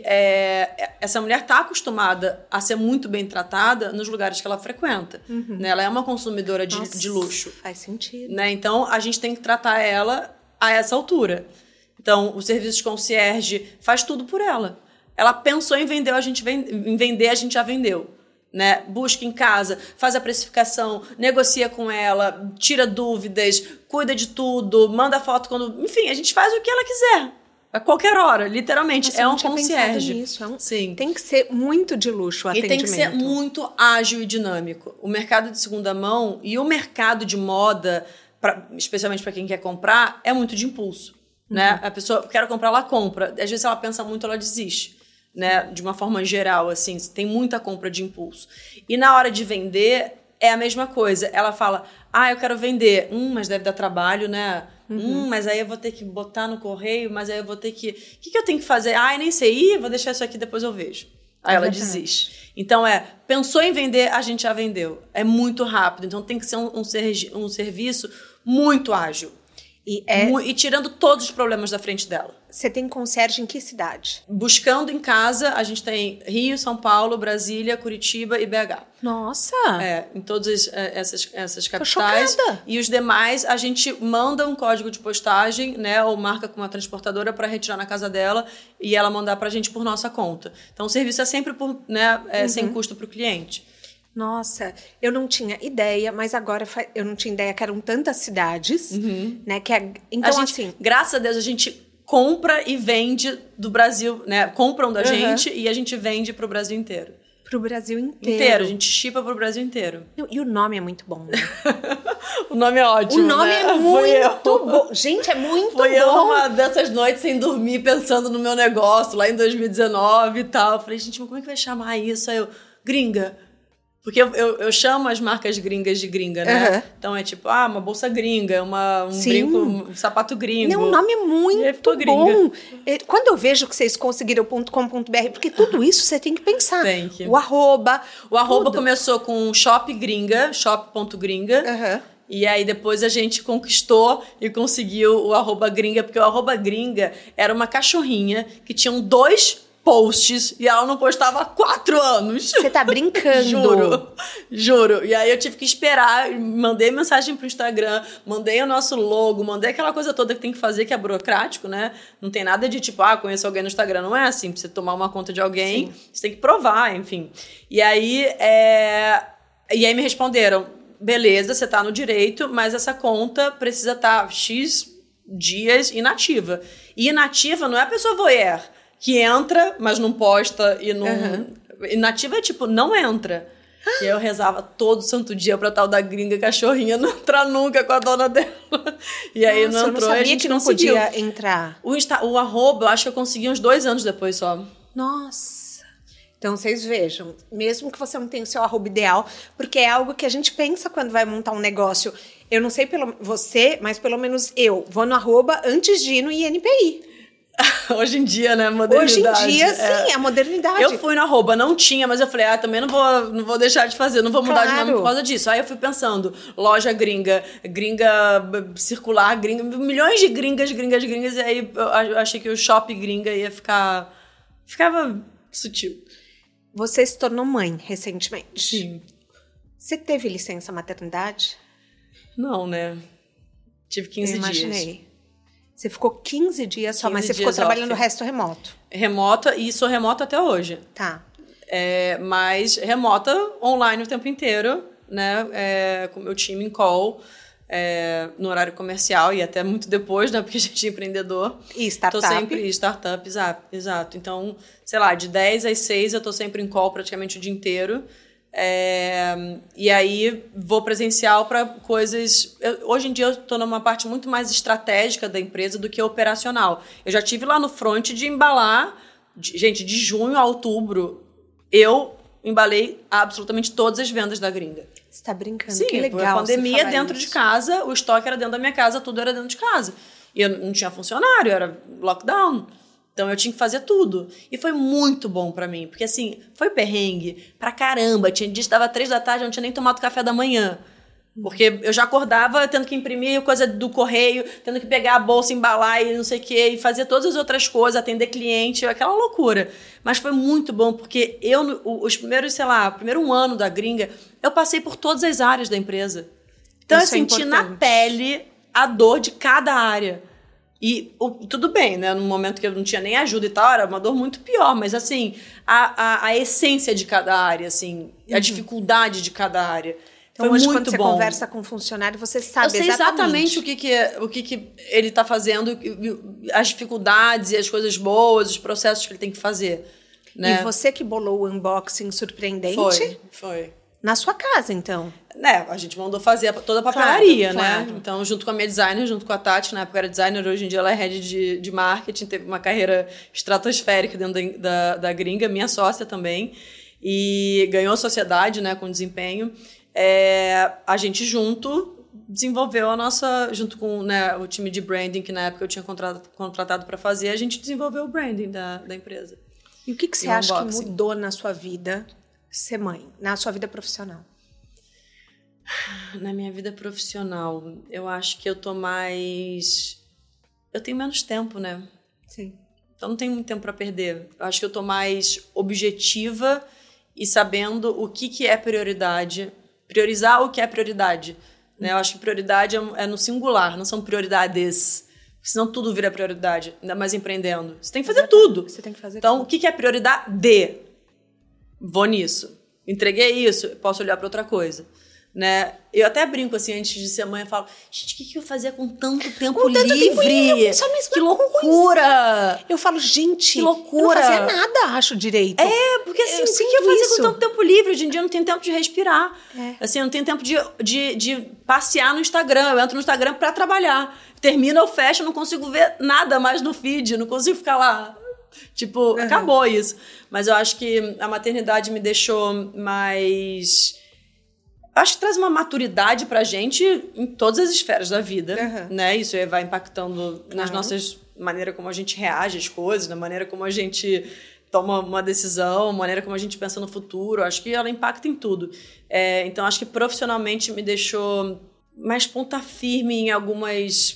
É, essa mulher está acostumada a ser muito bem tratada nos lugares que ela frequenta. Uhum. Né? Ela é uma consumidora de, de luxo. Faz sentido. Né? Então, a gente tem que tratar ela a essa altura. Então, o serviço de concierge faz tudo por ela. Ela pensou em vender, a gente, vende, em vender, a gente já vendeu. Né? Busca em casa, faz a precificação, negocia com ela, tira dúvidas, cuida de tudo, manda foto quando... Enfim, a gente faz o que ela quiser. A qualquer hora, literalmente. Nossa, é um concierge. Nisso. É um... Sim. Tem que ser muito de luxo o atendimento. E tem que ser muito ágil e dinâmico. O mercado de segunda mão e o mercado de moda, pra, especialmente para quem quer comprar, é muito de impulso. Uhum. Né? A pessoa quer comprar, ela compra. Às vezes ela pensa muito, ela desiste. Né? De uma forma geral, assim, tem muita compra de impulso. E na hora de vender, é a mesma coisa. Ela fala, ah, eu quero vender. Hum, mas deve dar trabalho, né? Uhum. Hum, mas aí eu vou ter que botar no correio, mas aí eu vou ter que... O que, que eu tenho que fazer? Ah, eu nem sei. Ih, vou deixar isso aqui, depois eu vejo. Aí é ela verdade. Desiste. Então, é, pensou em vender, a gente já vendeu. É muito rápido. Então, tem que ser um, um, ser, um serviço muito ágil. E, é... e tirando todos os problemas da frente dela. Você tem concierge em que cidade? Buscando em casa, a gente tem Rio, São Paulo, Brasília, Curitiba e B H. Nossa! É, em todas essas, essas capitais. Tô chocada. E os demais, a gente manda um código de postagem, né? Ou marca com uma transportadora para retirar na casa dela e ela mandar pra gente por nossa conta. Então, o serviço é sempre por, né, é, uhum. sem custo pro cliente. Nossa, eu não tinha ideia, mas agora eu não tinha ideia que eram tantas cidades, uhum. né? Que é, então, a gente, assim... Graças a Deus, a gente compra e vende do Brasil, né? Compram da uhum. gente e a gente vende pro Brasil inteiro. Pro Brasil inteiro. Inteiro, a gente shippa pro Brasil inteiro. E o nome é muito bom, né? O nome é ótimo, O nome né? é muito bom. Gente, é muito Foi bom. Foi eu uma dessas noites sem dormir, pensando no meu negócio lá em dois mil e dezenove e tal. Eu falei, gente, mas como é que vai chamar isso? Aí eu, gringa. Porque eu, eu, eu chamo as marcas gringas de gringa, né? Uhum. Então é tipo, ah, uma bolsa gringa, uma, um Sim. brinco, um sapato gringo. Não, o nome é muito bom. Quando eu vejo que vocês conseguiram ponto com ponto b r, porque tudo isso você tem que pensar. Tem que. O arroba. O arroba tudo. Começou com shop gringa, shop.gringa. Uhum. E aí depois a gente conquistou e conseguiu o arroba gringa, porque o arroba gringa era uma cachorrinha que tinha dois posts e ela não postava há quatro anos. Você tá brincando? Juro, juro. E aí eu tive que esperar, mandei mensagem pro Instagram, mandei o nosso logo, mandei aquela coisa toda que tem que fazer, que é burocrático, né? Não tem nada de tipo, ah, conheço alguém no Instagram. Não é assim, pra você tomar uma conta de alguém, Sim. você tem que provar, enfim. E aí, é... e aí me responderam, beleza, você tá no direito, mas essa conta precisa estar tá X dias inativa. E inativa não é a pessoa voyeur, que entra, mas não posta e não... Uhum. Inativa é tipo, não entra. E eu rezava todo santo dia pra tal da gringa cachorrinha não entrar nunca com a dona dela. E aí Nossa, não entrou, eu não a gente que não conseguiu. Podia entrar. O, Insta, o arroba, eu acho que eu consegui uns dois anos depois só. Nossa. Então, vocês vejam, mesmo que você não tenha o seu arroba ideal, porque é algo que a gente pensa quando vai montar um negócio. Eu não sei pelo você, mas pelo menos eu vou no arroba antes de ir no I N P I. Hoje em dia, né? Modernidade. Hoje em dia, sim, é a modernidade. Eu fui no arroba, não tinha, mas eu falei, ah, também não vou, não vou deixar de fazer, não vou mudar claro. de nome por causa disso. Aí eu fui pensando, loja gringa, gringa circular, gringa, milhões de gringas, gringas, gringas, e aí eu achei que o shop gringa ia ficar, ficava sutil. Você se tornou mãe recentemente. Sim. Você teve licença maternidade? Não, né? Tive quinze eu imaginei. dias. Você ficou quinze dias só, mas você ficou off. trabalhando o resto remoto? Remota, e sou remota até hoje. Tá. É, mas remota online o tempo inteiro, né? É, com o meu time em call, é, no horário comercial e até muito depois, né? Porque a gente é empreendedor. E startup. Tô sempre startup, exato, exato. Então, sei lá, de dez às seis eu tô sempre em call praticamente o dia inteiro. É, e aí vou presencial para coisas... Eu, hoje em dia eu estou numa parte muito mais estratégica da empresa do que operacional. Eu já tive lá no front de embalar... De, gente, de junho a outubro, eu embalei absolutamente todas as vendas da gringa. Você tá brincando? Sim, que legal. A pandemia dentro isso. de casa, o estoque era dentro da minha casa, tudo era dentro de casa. E eu não tinha funcionário, era lockdown. Então eu tinha que fazer tudo. E foi muito bom pra mim, porque assim, foi perrengue pra caramba. Tinha dia que estava três da tarde, eu não tinha nem tomado café da manhã. Porque eu já acordava tendo que imprimir coisa do correio, tendo que pegar a bolsa, embalar e não sei o quê, e fazer todas as outras coisas, atender cliente, aquela loucura. Mas foi muito bom, porque eu, os primeiros, sei lá, o primeiro um ano da gringa, eu passei por todas as áreas da empresa. Então Isso eu senti é na pele a dor de cada área. E o, tudo bem, né? No momento que eu não tinha nem ajuda e tal, era uma dor muito pior. Mas, assim, a, a, a essência de cada área, assim, a uhum. dificuldade de cada área. Então, foi hoje, muito quando você bom. conversa com um funcionário, você sabe eu sei exatamente, exatamente o, que, que, o que, que ele está fazendo, as dificuldades e as coisas boas, os processos que ele tem que fazer. Né? E você que bolou o unboxing surpreendente? Foi, foi. Na sua casa, então? Né, a gente mandou fazer toda a papelaria, claro, né? Claro. Então, junto com a minha designer, junto com a Tati, na época era designer, hoje em dia ela é head de, de marketing, teve uma carreira estratosférica dentro da, da, da gringa, minha sócia também, e ganhou a sociedade, né, com desempenho. É, a gente junto desenvolveu a nossa, junto com, né, o time de branding, que na época eu tinha contratado, contratado para fazer, a gente desenvolveu o branding da, da empresa. E o que, que você e acha unboxing. que mudou na sua vida ser mãe, na sua vida profissional? Na minha vida profissional, eu acho que eu tô mais... Eu tenho menos tempo, né? Sim. Então não tenho muito tempo para perder. Eu acho que eu tô mais objetiva e sabendo o que, que é prioridade. Priorizar o que é prioridade. Né? Eu acho que prioridade é no singular, não são prioridades. Senão tudo vira prioridade, ainda mais empreendendo. Você tem que fazer Exatamente. tudo. Você tem que fazer então, tudo. O que, que é prioridade? Vou nisso. Entreguei isso, posso olhar para outra coisa. Né? Eu até brinco assim, antes de ser mãe, eu falo, gente, o que, que eu fazia com tanto tempo com tanto livre? Tempo livre isso é a mesma que loucura! Coisa. Eu falo, gente, que loucura! Eu não fazia nada, acho, direito. É, porque assim, eu o que, que eu fazia isso. com tanto tempo livre? Hoje em dia eu não tenho tempo de respirar. É. Assim, eu não tenho tempo de, de, de passear no Instagram. Eu entro no Instagram pra trabalhar. Termina, eu fecho, não consigo ver nada mais no feed, não consigo ficar lá. Tipo, uhum. acabou isso. Mas eu acho que a maternidade me deixou mais... Acho que traz uma maturidade pra gente em todas as esferas da vida, uhum. né? Isso vai impactando claro. nas nossas... maneira como a gente reage às coisas, na maneira como a gente toma uma decisão, maneira como a gente pensa no futuro. Acho que ela impacta em tudo. É, então, acho que profissionalmente me deixou mais ponta firme em algumas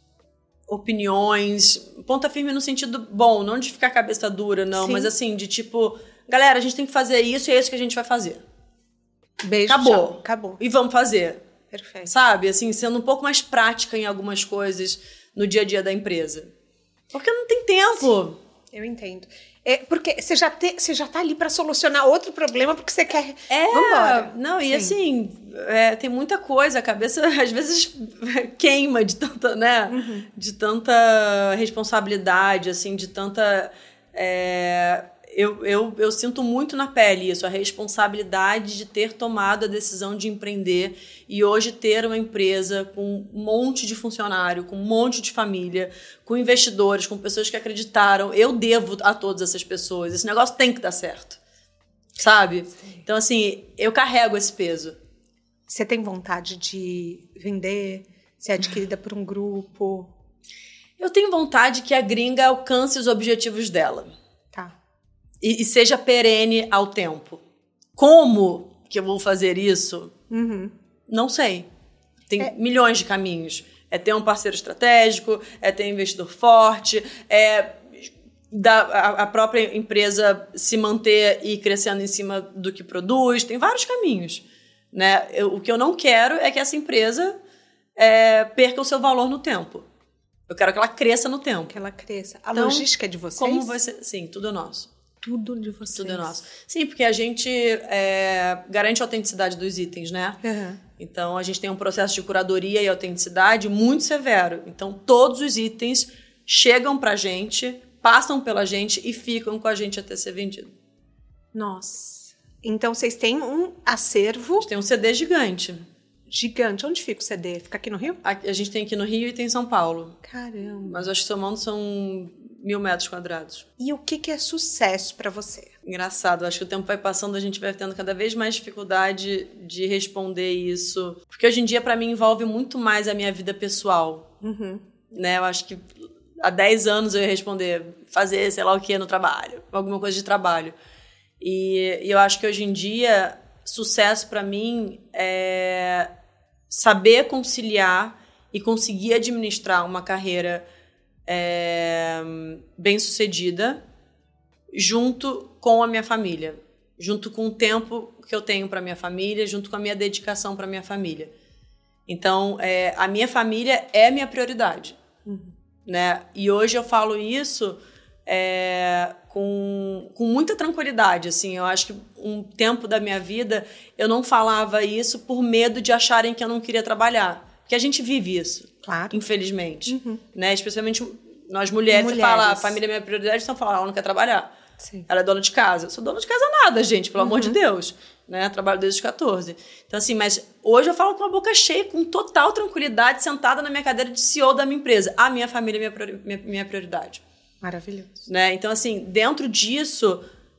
opiniões. Ponta firme no sentido bom, não de ficar cabeça dura, não. Sim. Mas assim, de tipo... Galera, a gente tem que fazer isso e é isso que a gente vai fazer. Beijo, acabou. Tchau. Acabou. E vamos fazer. Perfeito. Sabe? Assim, sendo um pouco mais prática em algumas coisas no dia a dia da empresa. Porque não tem tempo. Sim, eu entendo. É porque você já, te, você já tá ali para solucionar outro problema porque você quer... É, vambora. Não, e Sim. assim, é, tem muita coisa. A cabeça, às vezes, queima de tanta, né? Uhum. De tanta responsabilidade, assim, de tanta... É, eu, eu, eu sinto muito na pele isso, a responsabilidade de ter tomado a decisão de empreender e hoje ter uma empresa com um monte de funcionário, com um monte de família, com investidores, com pessoas que acreditaram. Eu devo a todas essas pessoas. Esse negócio tem que dar certo, sabe? Sim. Então, assim, eu carrego esse peso. Você tem vontade de vender, ser adquirida por um grupo? Eu tenho vontade que a gringa alcance os objetivos dela. Tá. E, e seja perene ao tempo. Como que eu vou fazer isso? Uhum. Não sei. Tem é. milhões de caminhos. É ter um parceiro estratégico, é ter investidor forte, é da, a, a própria empresa se manter e ir crescendo em cima do que produz. Tem vários caminhos. Né? Eu, o que eu não quero é que essa empresa é, perca o seu valor no tempo. Eu quero que ela cresça no tempo. Que ela cresça. A então, logística é de vocês? Como vai ser? Sim, tudo é nosso. Tudo de vocês. Tudo é nosso. Sim, porque a gente é, garante a autenticidade dos itens, né? Uhum. Então, a gente tem um processo de curadoria e autenticidade muito severo. Então, todos os itens chegam pra gente, passam pela gente e ficam com a gente até ser vendido. Nossa. Então, vocês têm um acervo... A gente tem um C D gigante. Gigante. Onde fica o C D? Fica aqui no Rio? A, a gente tem aqui no Rio e tem em São Paulo. Caramba. Mas acho que somando são mil metros quadrados. E o que, que é sucesso para você? Engraçado. Acho que o tempo vai passando, a gente vai tendo cada vez mais dificuldade de responder isso. Porque hoje em dia, para mim, envolve muito mais a minha vida pessoal. Uhum. Né? Eu acho que há dez anos eu ia responder fazer sei lá o que no trabalho. Alguma coisa de trabalho. E, e eu acho que hoje em dia, sucesso para mim é saber conciliar e conseguir administrar uma carreira é, bem-sucedida junto com a minha família, junto com o tempo que eu tenho para minha família, junto com a minha dedicação para minha família. Então, é, a minha família é minha prioridade. Uhum. Né? E hoje eu falo isso é, com, com muita tranquilidade. Assim, eu acho que um tempo da minha vida eu não falava isso por medo de acharem que eu não queria trabalhar. Porque a gente vive isso, claro. Infelizmente. Uhum. Né? Especialmente nós mulheres, mulheres. Você fala, a família é minha prioridade, então fala, ela não quer trabalhar. Sim. Ela é dona de casa. Eu sou dona de casa nada, gente, pelo uhum. amor de Deus. Né? Trabalho desde os catorze. Então, assim, mas hoje eu falo com a boca cheia, com total tranquilidade, sentada na minha cadeira de C E O da minha empresa. A minha família é minha, minha, minha prioridade. Maravilhoso. Né? Então, assim, dentro disso,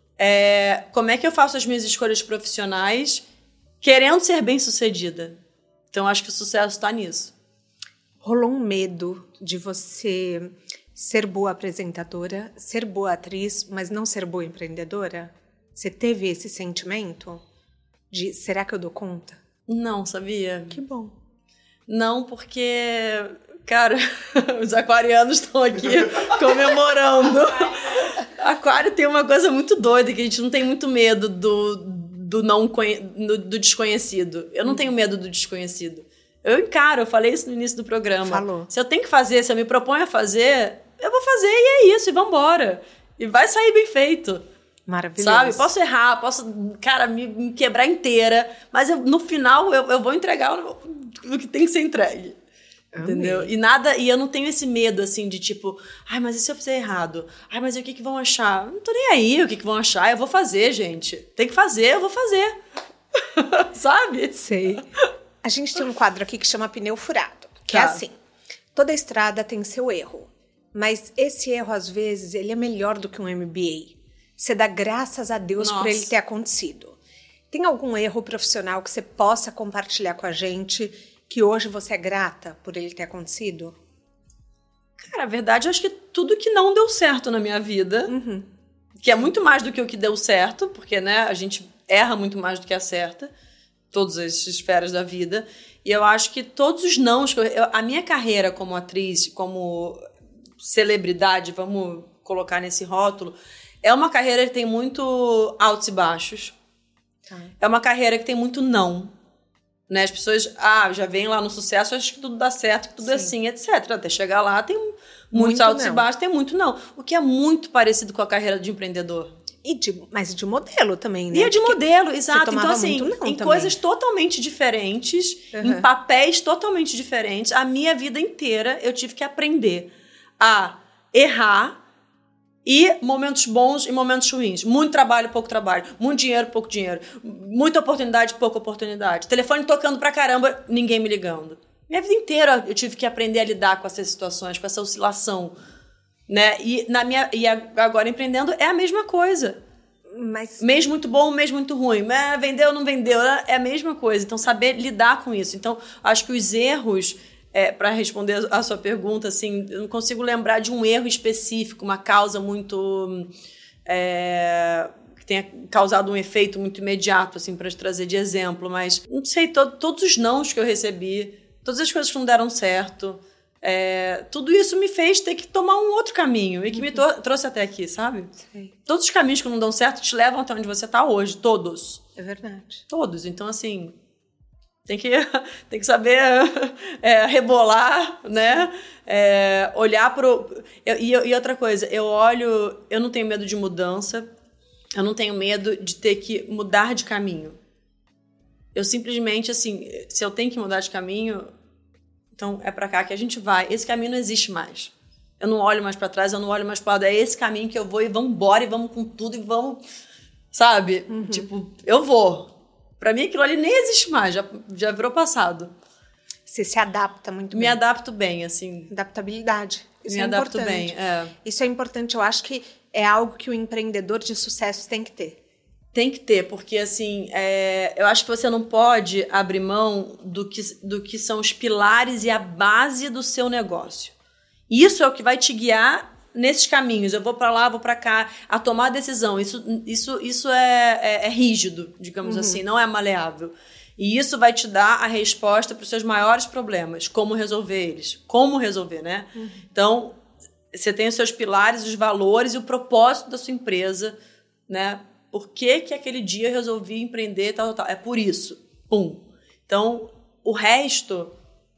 é, como é que eu faço as minhas escolhas profissionais querendo ser bem-sucedida? Então, acho que o sucesso está nisso. Rolou um medo de você ser boa apresentadora, ser boa atriz, mas não ser boa empreendedora? Você teve esse sentimento de, será que eu dou conta? Não, sabia? Que bom. Não, porque, cara, os aquarianos estão aqui comemorando. Aquário tem uma coisa muito doida, que a gente não tem muito medo do, do, não, do, do desconhecido. Eu não tenho medo do desconhecido. Eu encaro, eu falei isso no início do programa. Falou. Se eu tenho que fazer, se eu me proponho a fazer, eu vou fazer e é isso, e vambora. E vai sair bem feito. Maravilhoso. Sabe? Posso errar, posso, cara, me, me quebrar inteira, mas eu, no final eu, eu vou entregar o, o que tem que ser entregue. Amei. Entendeu? E nada, e eu não tenho esse medo, assim, de tipo, ai, mas e se eu fizer errado? Ai, mas e o que que vão achar? Não tô nem aí o que que vão achar, eu vou fazer, gente. Tem que fazer, eu vou fazer. Sabe? Sei. A gente tem um quadro aqui que chama Pneu Furado, que tá. é assim, toda estrada tem seu erro, mas esse erro, às vezes, ele é melhor do que um M B A. Você dá graças a Deus Nossa. por ele ter acontecido. Tem algum erro profissional que você possa compartilhar com a gente que hoje você é grata por ele ter acontecido? Cara, a verdade, eu acho que tudo que não deu certo na minha vida, uhum. que é muito mais do que o que deu certo, porque, né, a gente erra muito mais do que acerta, todas as esferas da vida, e eu acho que todos os nãos, que eu, eu, a minha carreira como atriz, como celebridade, vamos colocar nesse rótulo, é uma carreira que tem muito altos e baixos. Tá. É uma carreira que tem muito não. Né? As pessoas ah, já vêm lá no sucesso, acham que tudo dá certo, que tudo Sim. é assim, etcétera. Até chegar lá tem muitos muito altos não. e baixos, tem muito não. O que é muito parecido com a carreira de empreendedor. E de, mas de modelo também, né? E de Porque modelo, exato. Então, assim, não em também. coisas totalmente diferentes, uhum. em papéis totalmente diferentes, a minha vida inteira eu tive que aprender a errar e momentos bons e momentos ruins. Muito trabalho, pouco trabalho. Muito dinheiro, pouco dinheiro. Muita oportunidade, pouca oportunidade. Telefone tocando pra caramba, ninguém me ligando. Minha vida inteira eu tive que aprender a lidar com essas situações, com essa oscilação. Né? E, na minha, e agora empreendendo é a mesma coisa. Mas... Mês muito bom, mês muito ruim. Mas vendeu, não vendeu, é a mesma coisa. Então, saber lidar com isso. Então, acho que os erros... É, para responder a sua pergunta, assim, eu não consigo lembrar de um erro específico, uma causa muito... É, que tenha causado um efeito muito imediato, assim, para te trazer de exemplo, mas não sei, to- todos os nãos que eu recebi, todas as coisas que não deram certo, é, tudo isso me fez ter que tomar um outro caminho e que me to- trouxe até aqui, sabe? Sei. Todos os caminhos que não dão certo te levam até onde você está hoje, todos. É verdade. Todos, então, assim... Tem que, tem que saber é, rebolar, né? É, olhar pro... Eu, e, e outra coisa, eu olho... Eu não tenho medo de mudança. Eu não tenho medo de ter que mudar de caminho. Eu simplesmente, assim... Se eu tenho que mudar de caminho... Então, é pra cá que a gente vai. Esse caminho não existe mais. Eu não olho mais pra trás, eu não olho mais pro lado. É esse caminho que eu vou e vamos embora, e vamos com tudo, e vamos... sabe? Uhum. Tipo, eu vou. Pra mim, aquilo ali nem existe mais, já, já virou passado. Você se adapta muito Me bem. Me adapto bem, assim. Adaptabilidade. Isso Me é adapto importante. bem, é. Isso é importante. Eu acho que é algo que o empreendedor de sucesso tem que ter. Tem que ter, porque assim, é, eu acho que você não pode abrir mão do que, do que são os pilares e a base do seu negócio. Isso é o que vai te guiar nesses caminhos. Eu vou para lá, vou para cá, a tomar decisão. Isso, isso, isso é, é, é rígido, digamos uhum. assim, não é maleável. E isso vai te dar a resposta para os seus maiores problemas. Como resolver eles. Como resolver, né? Uhum. Então, você tem os seus pilares, os valores e o propósito da sua empresa, né? Por que que aquele dia eu resolvi empreender, tal, tal, tal. É por isso. Pum. Então, o resto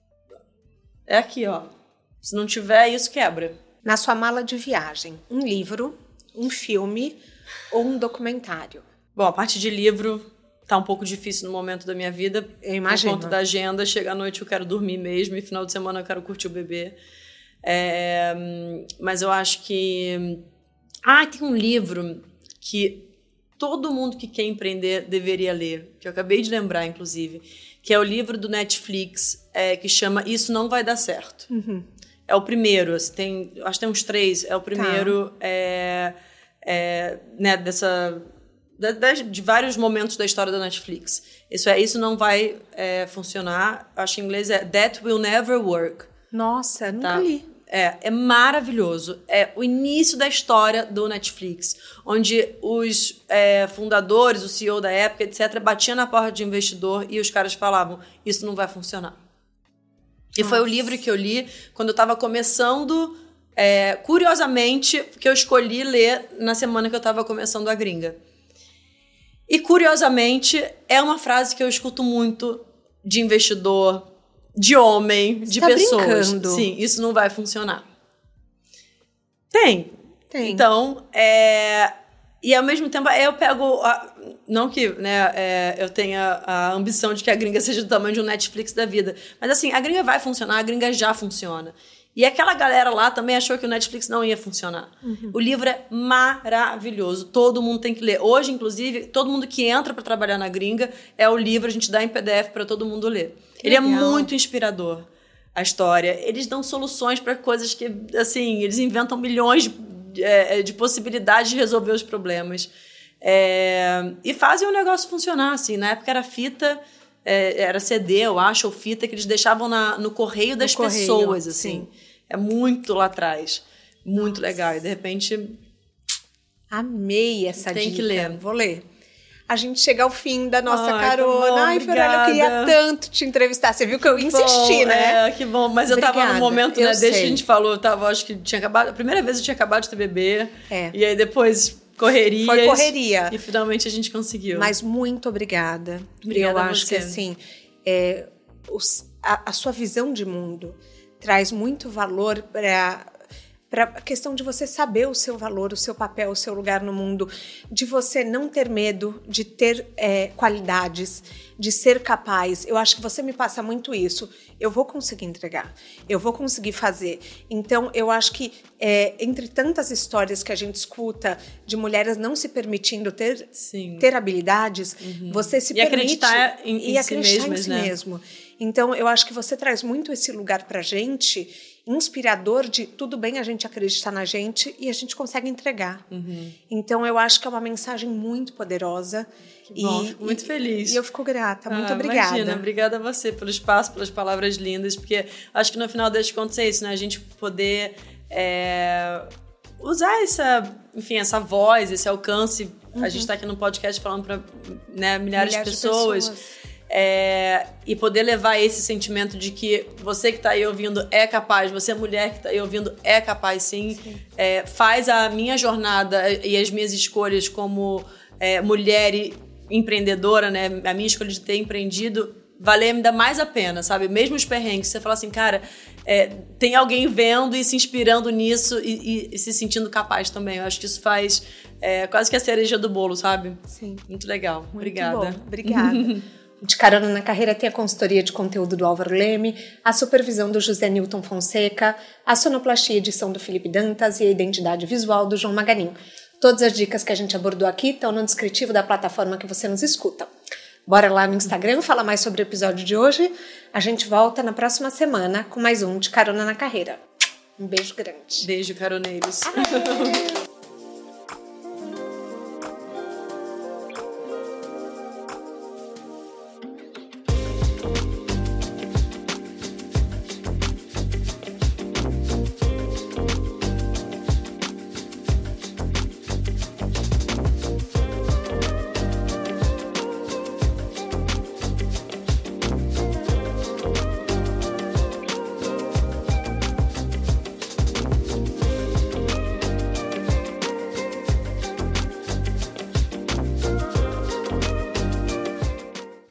é aqui, ó. Se não tiver, isso quebra. Na sua mala de viagem, um livro, um filme ou um documentário? Bom, a parte de livro tá um pouco difícil no momento da minha vida. Eu imagino. Por conta da agenda. Chega à noite eu quero dormir mesmo e final de semana eu quero curtir o bebê. É, mas eu acho que... Ah, tem um livro que todo mundo que quer empreender deveria ler, que eu acabei de lembrar, inclusive, que é o livro do Netflix, é, que chama Isso Não Vai Dar Certo. Uhum. É o primeiro, assim, tem, acho que tem uns três, é o primeiro, tá. é, é, né, dessa, de, de vários momentos da história da Netflix. Isso, é, isso não vai é, funcionar, acho que em inglês é That Will Never Work. Nossa, nunca tá? li. É, é maravilhoso. É o início da história do Netflix, onde os é, fundadores, o C E O da época, etcétera, batiam na porta de investidor e os caras falavam, isso não vai funcionar. E Nossa. Foi o livro que eu li quando eu estava começando, é, curiosamente, que eu escolhi ler na semana que eu estava começando a gringa. E, curiosamente, é uma frase que eu escuto muito de investidor, de homem, de Você tá pessoas. Brincando. Sim, isso não vai funcionar. Tem. Tem. Então, é... E ao mesmo tempo, eu pego... A... Não que né, é, eu tenha a ambição de que a gringa seja do tamanho de um Netflix da vida. Mas assim, a gringa vai funcionar, a gringa já funciona. E aquela galera lá também achou que o Netflix não ia funcionar. Uhum. O livro é maravilhoso. Todo mundo tem que ler. Hoje, inclusive, todo mundo que entra para trabalhar na gringa é o livro, a gente dá em P D F para todo mundo ler. Que Ele legal. É muito inspirador, a história. Eles dão soluções para coisas que, assim, eles inventam milhões de, é, de possibilidades de resolver os problemas. É, e fazem o negócio funcionar, assim. Na época era fita, é, era C D, eu acho, ou fita, que eles deixavam na, no correio das no pessoas, correio, assim. Sim. É muito lá atrás. Muito Nossa. Legal. E, de repente... Amei essa tem dica. Tem que ler. Vou ler. A gente chega ao fim da nossa Ai, carona. Tá bom, Ai, Fiorella, eu queria tanto te entrevistar. Você viu que eu insisti, bom, né? É, que bom. Mas Obrigada. Eu tava no momento, né? Eu Desde sei. que a gente falou, eu tava, acho que tinha acabado... A primeira vez eu tinha acabado de ter bebê. É. E aí depois... Correrias. Foi correria. E finalmente a gente conseguiu. Mas muito obrigada. Obrigada eu a acho você. que assim, é, os, a, a sua visão de mundo traz muito valor para para a questão de você saber o seu valor, o seu papel, o seu lugar no mundo, de você não ter medo, de ter é, qualidades, de ser capaz. Eu acho que você me passa muito isso. Eu vou conseguir entregar, eu vou conseguir fazer. Então, eu acho que é, entre tantas histórias que a gente escuta de mulheres não se permitindo ter, ter habilidades, uhum. você se e permite... Acreditar em, em e acreditar si mesmo, em si né? mesmo. Então, eu acho que você traz muito esse lugar pra gente, inspirador de tudo bem a gente acreditar na gente e a gente consegue entregar. Uhum. Então, eu acho que é uma mensagem muito poderosa. Que bom, e, fico muito e, feliz. E eu fico grata, muito ah, obrigada. Imagina, obrigada a você pelo espaço, pelas palavras lindas, porque acho que no final das contas é isso, né? A gente poder é, usar essa, enfim, essa voz, esse alcance. Uhum. A gente está aqui no podcast falando para né, milhares, milhares de pessoas. De pessoas. É, e poder levar esse sentimento de que você que está aí ouvindo é capaz, você mulher que está aí ouvindo é capaz sim, sim. É, faz a minha jornada e as minhas escolhas como é, mulher e empreendedora, né, a minha escolha de ter empreendido valer ainda mais a pena, sabe? Mesmo os perrengues, você fala assim, cara, é, tem alguém vendo e se inspirando nisso e, e, e se sentindo capaz também. Eu acho que isso faz é, quase que a cereja do bolo, sabe? Sim. Muito legal. Muito Obrigada. Bom. Obrigada. De Carona na Carreira tem a consultoria de conteúdo do Álvaro Leme, a supervisão do José Newton Fonseca, a sonoplastia e edição do Felipe Dantas e a identidade visual do João Maganin. Todas as dicas que a gente abordou aqui estão no descritivo da plataforma que você nos escuta. Bora lá no Instagram falar mais sobre o episódio de hoje. A gente volta na próxima semana com mais um de Carona na Carreira. Um beijo grande. Beijo, caroneiros.